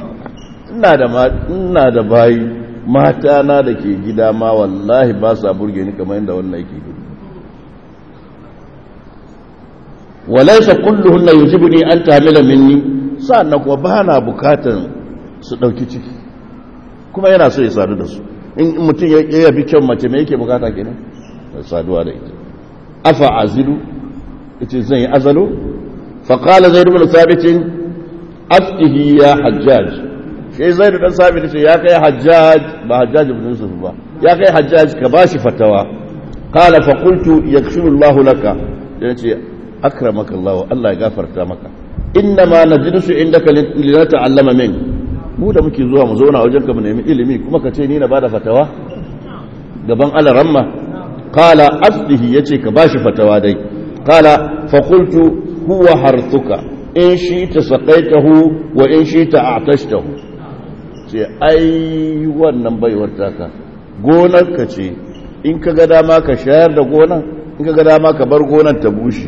ina da bayi mata na da ke gida ma wallahi ba sa burge ni kamar yadda wannan yake gudu. walaysa kulluhunna yujibuni an tahmila minni, sannan kuma ba na bukatan su dauki ciki kuma yana so ya sadu da su. in mutum ya yabi kyan mace mai yake bukata kenan saduwa da ita. afa azilu ita zan yi azalu. faqala zaid ibn thabit aftihi ya hajjaj. sai zaid ibn thabit ce ya kai hajjaj ba hajjaj ibn yusuf ba, ya kai hajjaj ka bashi fatawa. qala fa qultu yaghfiru Allah laka. yace akramaka Allah, Allah ya gafarta maka. inna ma najlisu indaka linata'allama min, mu da muke zuwa mu zauna wajenka mu nemi ilimi kuma ka ce ni na bada fatawa gaban alaramma. qala asdihi yace ka bashi fatawa dai. qala fa qultu huwa harthuka in shi'ta saqaitahu wa in shi'ta a'tashtahu. ce ai wannan baiwar taka gonar ka ce, in ka ga dama ka shayar da gonar, in ka ga dama ka bar gonar ta bushe.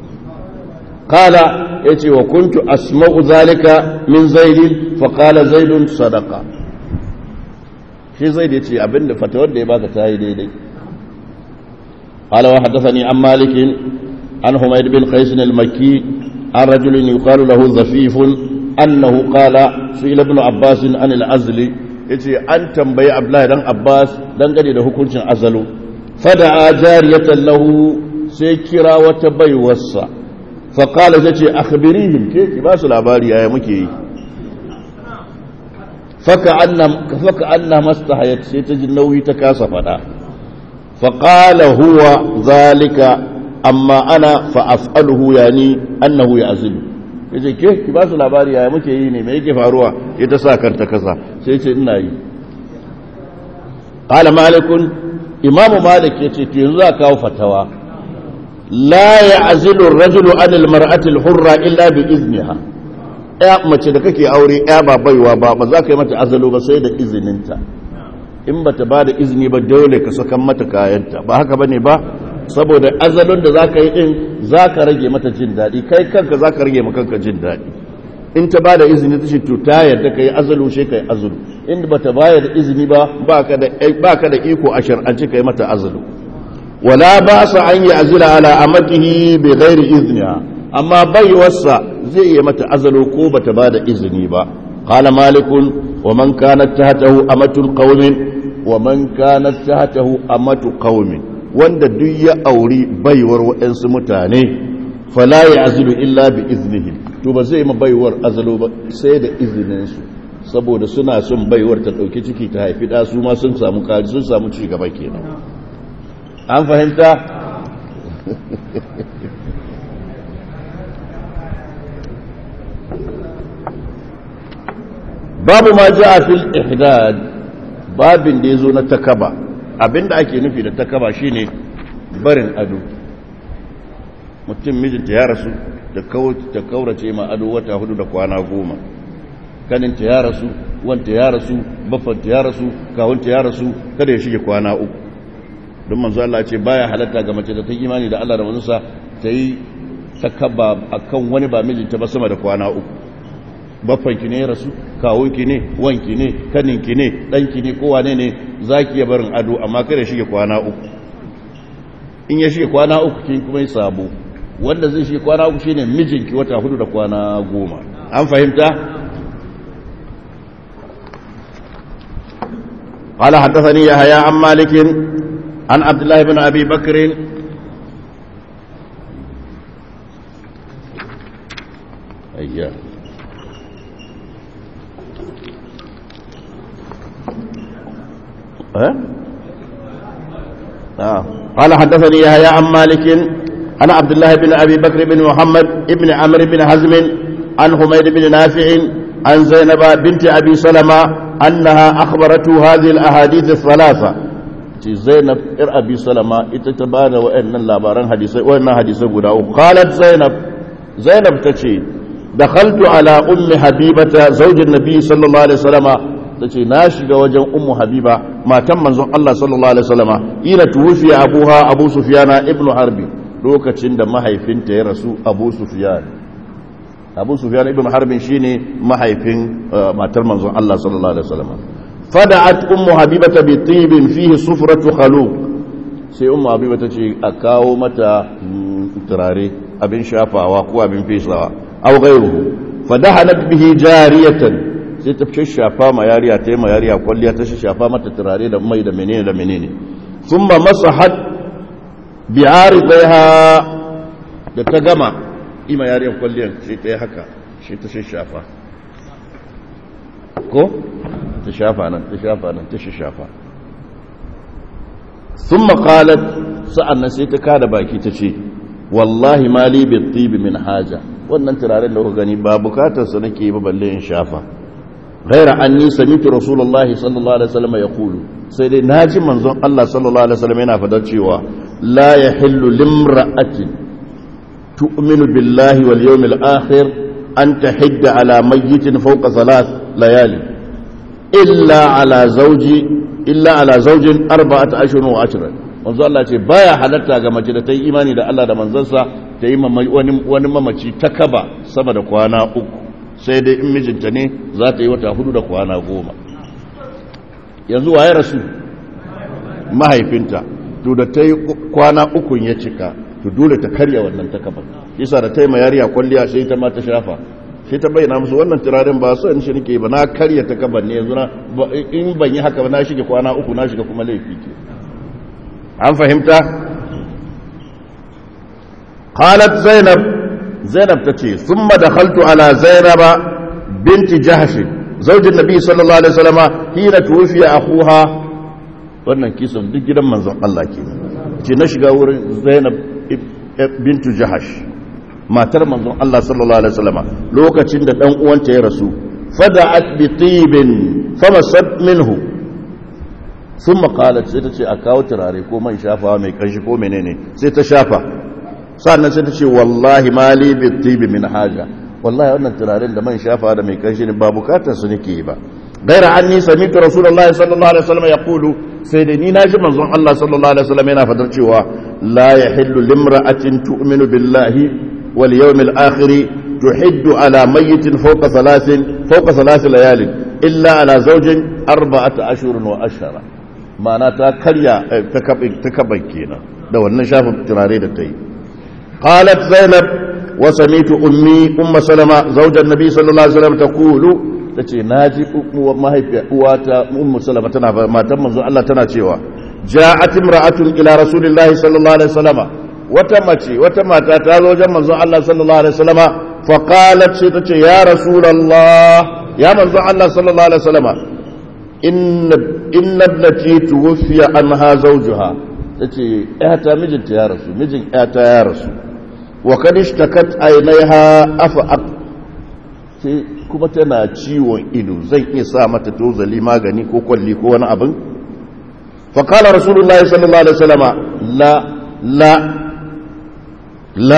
qala yace wa kuntu asma'u zalika min zaid fa qala zaid sadaqa. shi zaid yace abinda fatawar da ya baka tayi daidai. qala wa hadathani an malik an humayd bin qais al-makki an rajul yuqalu lahu dhafif annahu qala su'ila ibn abbas an al-azl. yace an tambayi abdullahi dan abbas dangane da hukuncin azalu. fada'a jariyatan lahu, sai kira wata baiwarsa. faƙala ta ce akhbirihim ke ki ba su labari yaya muke yi. faka anna mastahayat, sai ta ji nauyi ta kasa faɗa. faƙala huwa zalika amma ana fa'af'aluhu yani annahu ya'zilu. yace ke ki ba su labari yaya muke yi ne, me yake faruwa? ita sa kanta kasa sai ce ina yi. qala malikun, imamu malik yace to yanzu za kawo fatawa. la ya'zilu ar-rajulu 'ala al-mar'ati al-hurra illa bi izniha. ya mace da kake aure ya ba baiwa ba za ka yi mata azalo ba sai da izininta. in bata ba da izini ba dole ka sakan mata kayanta, ba haka bane ba? saboda azalon da zaka yi din zaka rage mata jin dadi, kai kanka zaka rage maka kanka jin dadi. in ta ba da izini ta ce to ta yarda kai azalo sai kai azalo, in bata bayar da izini ba baka da iko a shar'anci kai mata azalo. wala ba sa an yi azila ala amatihi bi ghairi izniha, amma bai wasa zai yi mata azalo ko bata ba da izini ba. qala malikun wa man kanat tahtahu amatul qaumin wa man kanat tahtahu amatu qaumin, wanda duk ya auri baiwar waɗansu mutane fala ya azilu illa bi iznihim, to ba zai ma baiwar azalo ba sai da izinin su saboda suna son baiwar ta dauki ciki ta haifi da su ma sun samu kari sun samu ci gaba kenan an fahimta babu ma ja'a fil ihdad babin da yazo na takaba abinda ake nufi da takaba shine barin ado mutum mijinta ya rasu da kaurace ma ado wata 4 da kwana 10 kaninta ya rasu wanta ya rasu bafanta ya rasu kawunta ya rasu kada ya shige kwana 3 don manzo Allah ya ce baya halatta ga mace da ta imani da Allah da manzonsa ta yi takaba akan wani ba mijinta ba sama da kwana 3 baffanki ne ya rasu kawunki ne wanki ne kaninki ne danki ne kowane ne zaki ya barin ado amma kada ya shige kwana 3 in ya shige kwana 3 kin kuma yi sabo wanda zai shige kwana 3 shine mijinki wata 4 da kwana 10 an fahimta قال حدثني يحيى عن مالك عن عبد الله بن ابي بكر اياه قال حدثني يحيى عن مالك عن عبد الله بن ابي بكر بن محمد بن عمرو بن حزم عن حميد بن نافع عن زينب بنت ابي سلمة انها اخبرته هذه الاحاديث الثلاثه زينب ابي سلمة اتتبانا وان اللاباران حديثي وان حديثي غدا قالت زينب تشي دخلت على ام حبيبه زوج النبي صلى الله عليه وسلم tace na shiga wajen ummu habiba matan manzon Allah sallallahu alaihi wasallama ina tuwfiya abuha abu sufyana ibnu harbi lokacin da mahaifinta ya rasu abu sufyan ibnu harbin shine mahaifin matar manzon Allah sallallahu alaihi wasallama fada'at ummu habibata bi tibin fihi sufratu khaluq sai ummu habiba tace a kawo mata turare abin shafawa ko abin fesawa aw ghayruhu fadahanat bihi jariyatan sai ta shafa ma yariya ta yi ma yariya kwalliya ta shafa mata turare da mai da menene da menene thumma masahat bi'aridaiha da ta gama ima yariya kwalliyar sai ta yi haka sai ta shafa ko ta shafa nan ta shafa nan ta shafa thumma qalat sa'annan sai ta kada baki ta ce wallahi mali bi tibi min haja wannan turaren da kuka gani ba bukatar sa nake ba balle in shafa غير أني سمعت رسول الله صلى الله عليه وسلم يقول سيدي ناجي منظر الله صلى الله عليه وسلم هنا فدرشوا لا يحل لامرأة تؤمن بالله واليوم الآخر أن تحد على ميت فوق 3 ليالي إلا على زوج 4 أشهر وعشرة manzo Allah ce baya halatta ga mace da ta yi imani da Allah da manzansa ta yi wani mamaci ta kaba sama da kwana 3 sai dai in mijinta ne za ta yi wata 4 da kwana 10 yanzu waye rasu mahaifinta to da ta yi kwana 3 ya cika to dole ta karya wannan takabar yasa da ta yi mayariya kwalliya sai ta ma ta shafa sai ta bayyana musu wannan turaren ba so in shi nake ba na karya takabar ne yanzu na in ban yi haka ba na shige kwana 3 na shiga kuma laifi ke an fahimta qalat zainab tace thumma dakhaltu ala zainaba binti jahsh zaujin nabi sallallahu alaihi wasallam hina tuwfiya akhuha wannan kisan duk gidan manzon Allah kenan ce na shiga wurin zainab bintu jahsh matar manzon Allah sallallahu alaihi wasallam lokacin da dan uwanta ya rasu fada'at bi tibin famasat minhu thumma qalat sai tace a kawo turare ko man shafawa mai kanshi ko menene sai ta shafa sannan sai ta ce wallahi mali bi tibi min haja wallahi wannan turaren da man shafa da mai kanshi ne ba bukatar su nake ba gaira anni sami'tu rasulullahi sallallahu alaihi wasallam yaqulu sai dai ni naji manzon Allah sallallahu alaihi wasallam yana fadar cewa la yahillu limra'atin tu'minu billahi wal yawmil akhir tuhiddu ala mayyitin fawqa 3 layalin illa ala zawjin 4 ashhurin wa ashara ma'ana ta karya ta kaban kenan da wannan shafa turare da ta yi قالت زينب وسميت أمي أم سلمة زوج النبي صلى الله عليه وسلم تقول تتي ناجي ما هي أواتا أم سلمة تنا ما تم الله تنا تيوا جاءت امرأة إلى رسول الله صلى الله عليه وسلم وتمتي وتمتا تازوج من الله صلى الله عليه وسلم فقالت سيدتي يا رسول الله يا منزع الله صلى الله عليه وسلم إن ابنتي توفي عنها زوجها تتي اهتا مجنت يا رسول مجن اهتا يا رسول وقد اشتكت عينيها أفأق kuma tana ciwon ido zan iya sa mata tozali magani ko kwalli ko wani abin faqala rasulullahi sallallahu alaihi wasallama la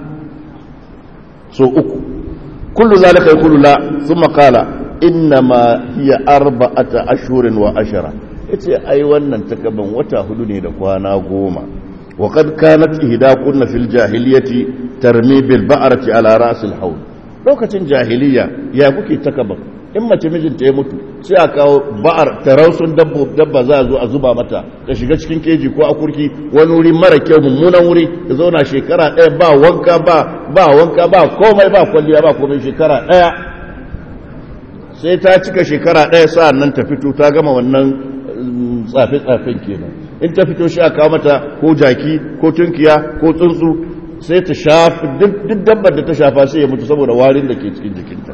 so uku kullu zalika yaqulu la thumma qala innama hiya 4 ashhurin wa 10 yace ai wannan takaban wata hudu ne da kwana 10 wa kad kanat ihdakunna fil jahiliyyati tarmi bil ba'rati ala ra's al hawl lokacin jahiliya ya kuke takaban in mace mijinta ya mutu sai a kawo ba'ar tarausun dabba za a zo a zuba mata ta shiga cikin keji ko akurki wani wuri mara kyau mummunan wuri ta zauna shekara ɗaya ba wanka ba komai ba kwalliya ba komai shekara ɗaya sai ta cika shekara ɗaya sa'an nan ta fito ta gama wannan tsafe-tsafen kenan in ta fito shi a kawo mata ko jaki ko tunkiya ko tsuntsu sai ta shafi duk dabbar da ta shafa sai ya mutu saboda warin da ke cikin jikinta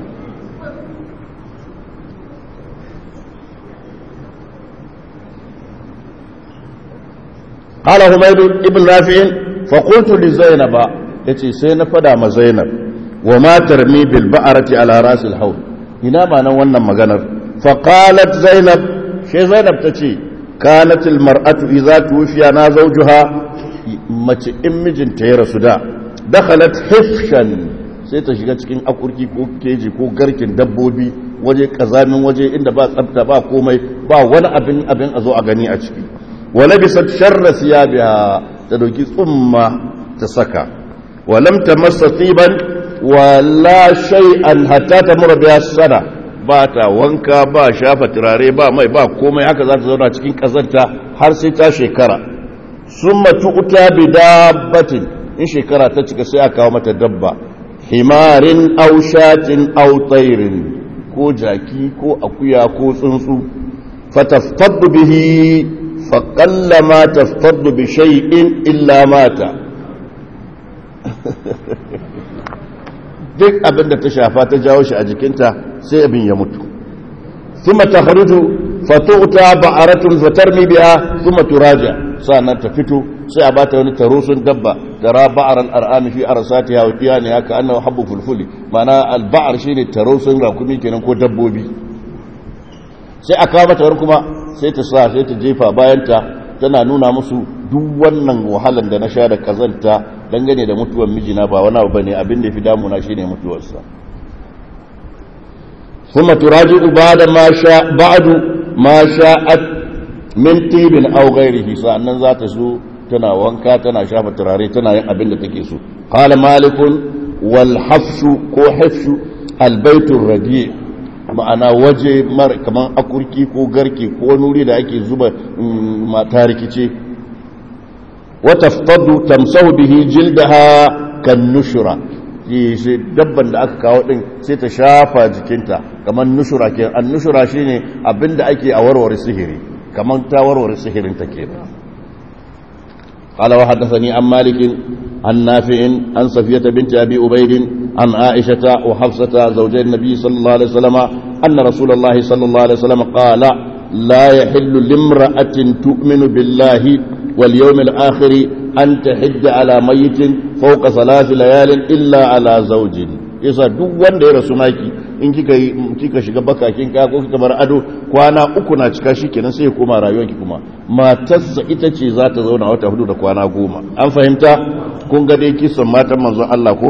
قال حميد ابن رافع فقلت لزينب yace sai na fada ma Zainab wa ma tarmi bil ba'rati ala ras al hawl ina ma nan wannan maganar fa qalat Zainab sai Zainab tace kanat al mar'atu idza tufiya na zawjuha mace in mijinta ya rasu da dakhalat hifshan sai ta shiga cikin akurki ko keji ko garkin dabbobi waje kazamin waje inda ba tsafta ba komai ba wani abin a zo a gani a ciki ولبست شر ثيابها تدوكي ثم تسكى ولم تمس طيبا ولا شيئا حتى تمر بها السنة باتا وانكا با شافة تراري با ماي با كومي هكذا تزورنا cikin kazanta har sai ta shekara summa tu'ta bidabbatin in shekara ta cika sai aka kawo mata dabba himarin aw shatin aw tayrin ko jaki ko akuya ko tsuntsu fataftadu bihi فقل ما تفتض بشيء إلا مات duk abin da ta shafa ta jawo shi a jikinta sai abin ya mutu thumma takhruju fatu'ta ba'aratun fatarmi biha thumma turaja sannan ta fito sai a bata wani tarusun dabba tara ba'ar al-ar'am fi arsatiha wa qiyani haka annahu habbu fulfuli mana al-ba'ar shine tarusun rakumi kenan ko dabbobi sai aka mata wani kuma sai ta sa sai ta jefa bayanta tana nuna musu duk wannan wahalan da na sha da kazanta dangane da mutuwar mijina ba wani abu bane abin da yafi damuna shine mutuwarsa kuma turaji'u ba'da ba'du ma sha'at min tibin aw ghairihi sannan za ta zo tana wanka tana shafa turare tana yin abin da take so qala malikun wal hafshu ko hafshu al baitur radi' ma'ana waje kamar akurki ko garke ko nuri da ake zuba mata rikice wata fadu tamsahu bihi jildaha kan nushura sai dabban da aka kawo din sai ta shafa jikinta kamar nushura ke an nushura shine abinda ake a warware sihiri kamar ta warware sihirin ta kenan قال وحدثني عن مالك عن نافع عن صفية بنت أبي أبيد عن عائشة وحفصة زوجي النبي صلى الله عليه وسلم أن رسول الله صلى الله عليه وسلم قال لا يحل لامرأة تؤمن بالله واليوم الآخر أن تحج على ميت فوق 3 ليال إلا على زوج yasa duk wanda ya rasu naki in kika shiga bakakin kaya ko kika bar ado kwana 3 na cika shi kenan sai ya koma rayuwarki kuma matarsa ita ce za ta zauna wata 4 da kwana 10 an fahimta kun ga dai kisan matan manzon Allah ko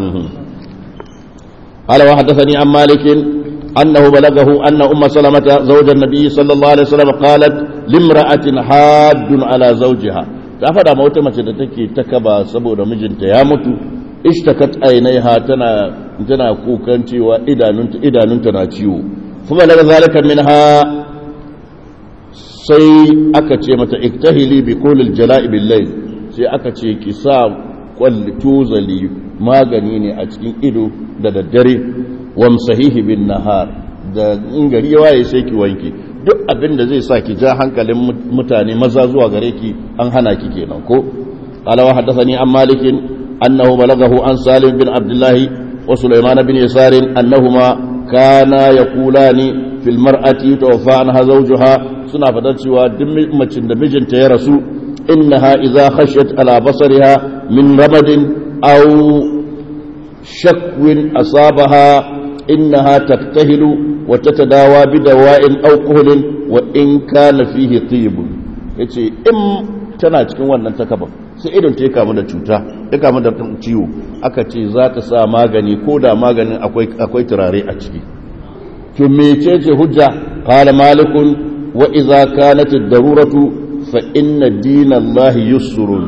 قال وحدثني عن مالك أنه بلغه أن أم سلمة زوج النبي صلى الله عليه وسلم قالت لامرأة حاد على زوجها تفضل موت ما تتكي تكبا سبو مجنت يا متو اشتكت عينيها تنا كوكنتي وإداننت ناتيو فبلغ ذلك منها sai aka ce mata iktahili bi qulil jala'i bil layl sai aka ce ki sa tuzali magani ne a cikin ido da daddare wamsahihi bin nahar da in gari ya waye sai ki wanke duk abin da zai sa ki ja hankalin mutane maza zuwa gare ki an hana ki kenan ko qala wa haddathani an malik annahu balagahu an salim bin abdullah وسليمان بن يسار أنهما كانا يقولان في المرأة توفى عنها زوجها سنة فتاتي ودمج دمجن تيرسو إنها إذا خشت على بصرها من رمد أو شكو أصابها إنها تبتهل وتتداوى بدواء أو كهل وإن كان فيه طيب yace in tana cikin wannan takaba sai idon ta ya kamu da cuta ya kamu da ciwo aka ce za ta sa magani ko da maganin akwai turare a ciki to mecece hujja qala malikun wa idza kanat ad-daruratu fa inna dinallahi yusrun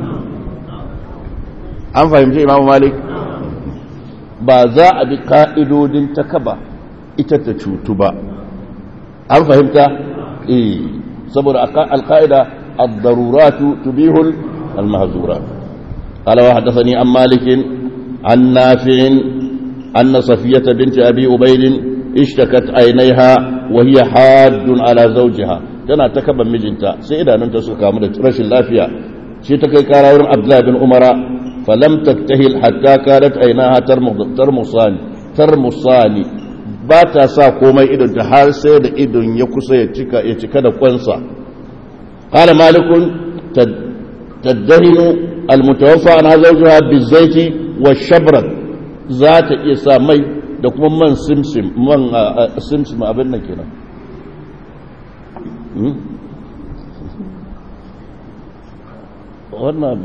an fahimci imamu malik ba za a bi ka'idodin takaba ita ta cutu ba an fahimta saboda alqaida ad-daruratu tubihul al-mahzurat qala wa hadathani an malik an nafi' anna safiyata bint abi ubayd ishtakat aynaiha wa hiya haddun ala zawjiha tana takaban mijinta sai idanunta suka kamu da rashin lafiya shi ta kai kara wurin abdullah bin umara falam taktahil hatta kanat aynaha tarmusani ba ta sa komai idon ta har sai da idon ya kusa ya cika da kwansa qala malikun tadahinu almutawaffa an zawjuha bizaiti washabrat za ta iya sa mai da kuma man simsim abin nan kenan wannan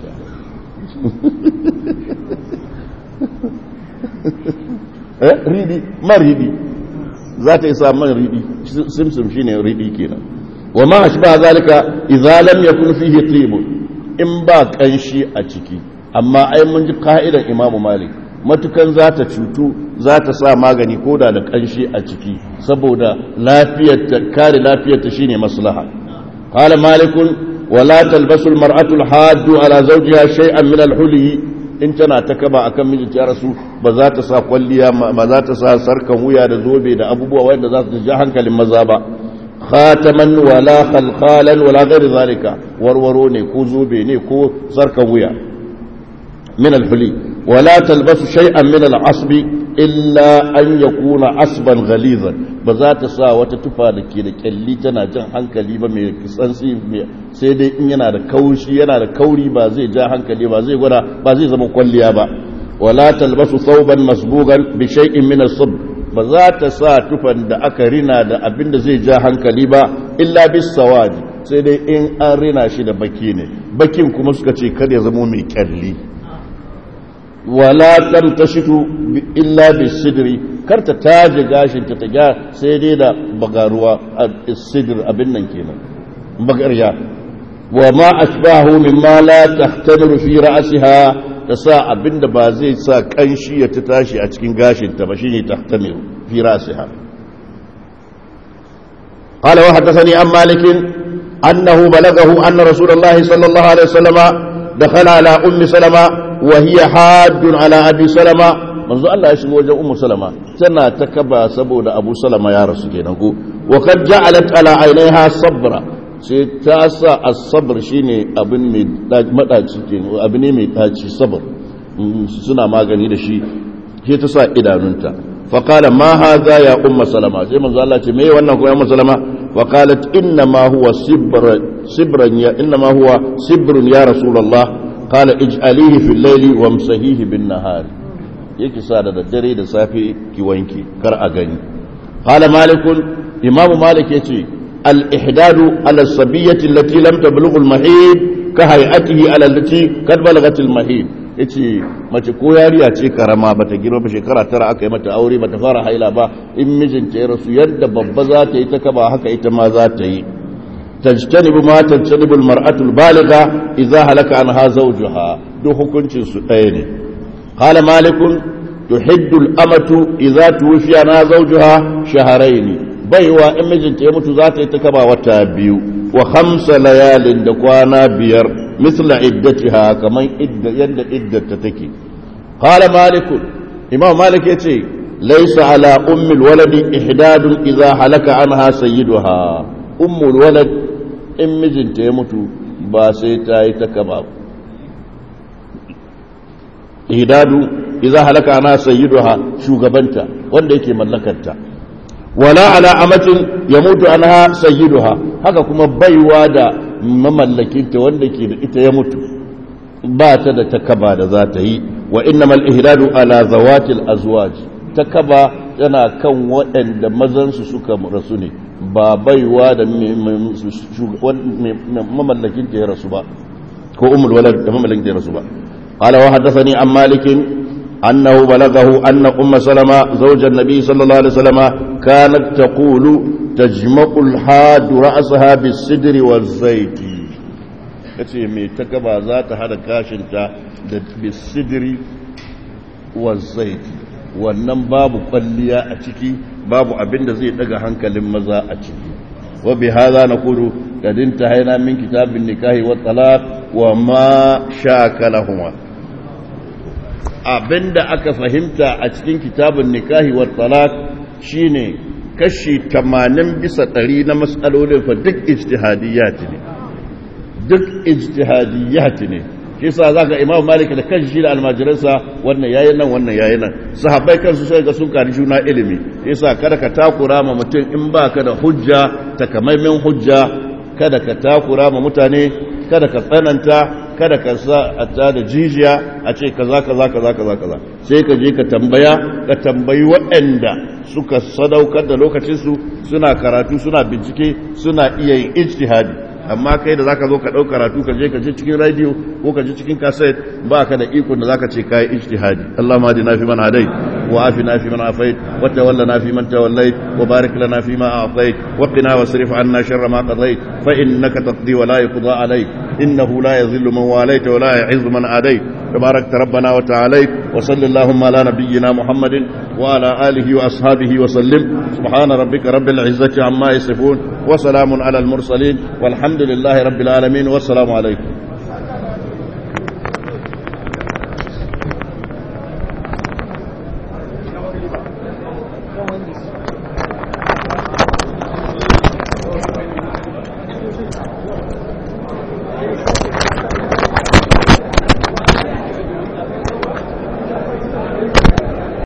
ridi man ridi za ta isa man ridi simsim shine ridi kenan wa ma ashba zalika idza lam yakun fihi tib in ba kanshi a ciki amma ai mun ji ka'idan imamu malik matukan za ta cutu za ta sa magani koda da kanshi a ciki saboda lafiyarta kare lafiyarta shine maslaha qala malikun wala talbasu almar'atu alhaddu ala zawjiha shay'an min alhuli in tana ta kaba akan mijinta ya rasu ba za ta sa kwalliya ba za ta sa sarkan wuya da zobe da abubuwa wanda za su ji hankalin maza ba khataman wala khalqalan wala ghairi zalika warwaro ne ko zobe ne ko sarkan wuya min alhuli wala talbasu shay'an min al'asbi illa an yakuna asban ghalizan ba za ta sa wata tufa da ke da kyalli tana jan hankali ba mai tsantsi sai dai in yana da kaushi yana da kauri ba zai ja hankali ba zai gwada ba zai zama kwalliya ba wala talbasu thawban masbugan bi shay'in min as-sab ba za ta sa tufan da aka rina da abin da zai ja hankali ba illa bis sawadi sai dai in an rina shi da baki ne bakin kuma suka ce kada ya zama mai kyalli wala tamtashitu illa bisidri karta taje gashin ta ga sai dai da bagaruwa sidr abin nan kenan bagarya wa ma ashbahu mimma la tahtamiru fi ra'siha tasa abinda ba zai sa kanshi ya tashi a cikin gashin ta ba shine tahtamiru fi ra'siha qala wa hadathani an malik annahu balagahu anna rasulullahi sallallahu alaihi wasallam dakhala ala ummi salama وهي حاد على أبي سلمة منذ الله يشبه وجه أم سلمة تنا تكبى سبود أبو سلمة يا رسول الله وقد جعلت على عينيها صبرا تاسع الصبر شيني أبن مداتي أبني مداتي صبر سنة ما غني دشي هي تسا إدانونتا فقال ما هذا يا أم سلمة زي منذ الله تمي وأنه يا أم سلمة وقالت إنما هو صبر يا رسول الله قال اجعليه في الليل وامسحيه بالنهار yake sa da daddare da safe ki wanke kar a gani qala malikun imam malik yace al ihdadu ala sabiyyati allati lam tablugh al mahid ka hay'atihi ala allati kad balaghat al mahid yace mace ko yariya ce karama bata girma ba shekara tara aka yi mata aure bata fara haila ba in mijinta ya rasu yadda babba za ta yi ta kaba haka ita ma za ta yi تجتنب ما تجتنب المرأة البالغة إذا هلك عنها زوجها دو حكمت سؤالي قال مالك تحد الأمة إذا توفي عنها زوجها شهرين بيوا إمجن تيمت ذات يتكبى وتابيو وخمس ليال دقوانا بير مثل عدتها كما يد عدة تتكي قال مالك إمام مالك يتي ليس على أم الولد إحداد إذا هلك عنها سيدها أم الولد in mijinta ya mutu ba sai ta yi ta kaba idadu idza halaka ana sayyiduha shugabanta wanda yake mallakarta wala ala amatin yamutu anha sayyiduha haka kuma baiwa da mamallakinta wanda ke da ita ya mutu ba ta da takaba da za ta yi wa innamal ihladu ala zawatil azwaj takaba yana kan waɗanda mazansu suka rasu ne ba baiwa da mamallakinta ya rasu ba ko ummul walad da mamallakinta ya rasu ba qala wa haddathani an malikin أنه بلغه أن أم سلمة زوج النبي صلى الله عليه وسلم كانت تقول تجمع الحاد رأسها بالسدر والزيت kace mai ta gaba za ta hada kashinta da bisidiri wa zaiti wannan babu kwalliya a ciki babu abinda zai daga hankalin maza a ciki wa bi hadha naqulu kadin tahayna min kitabin nikahi wa talaq wa ma shakalahuma abinda aka fahimta a cikin kitabun nikahi wa talaq shine kashi 80 bisa 100 na mas'alolin fa duk ijtihadiyat ne duk ijtihadiyat ne kisa zaka Imam Malik da kanshi da almajiransa wannan yayin nan wannan yayin nan sahabbai kansu sai ga sun kari juna ilimi yasa kada ka takura ma mutum in baka da hujja takamaimin hujja kada ka takura ma mutane kada ka tsananta kada ka sa a ta da jijiya a ce kaza sai ka je ka tambayi waɗanda suka sadaukar da lokacinsu suna karatu suna bincike suna iya yin ijtihadi amma kai da zaka zo ka ɗau karatu ka je cikin radio ko ka je cikin cassette ba ka da ikon da zaka ce kai ijtihadi Allahumma hadina fi man hadait wa afina fi man afait wa tawallana fi man tawallait wa barik lana fi ma a'tait wa qina wasrif 'anna sharra ma qadait fa innaka taqdi wa la yuqda 'alayk innahu la yadhillu man walayta wa la yu'izzu man adait تبارك ربنا وتعالى وصلى اللهم على نبينا محمد وعلى آله وأصحابه وسلم سبحان ربك رب العزة عما يصفون وسلام على المرسلين والحمد لله رب العالمين والسلام عليكم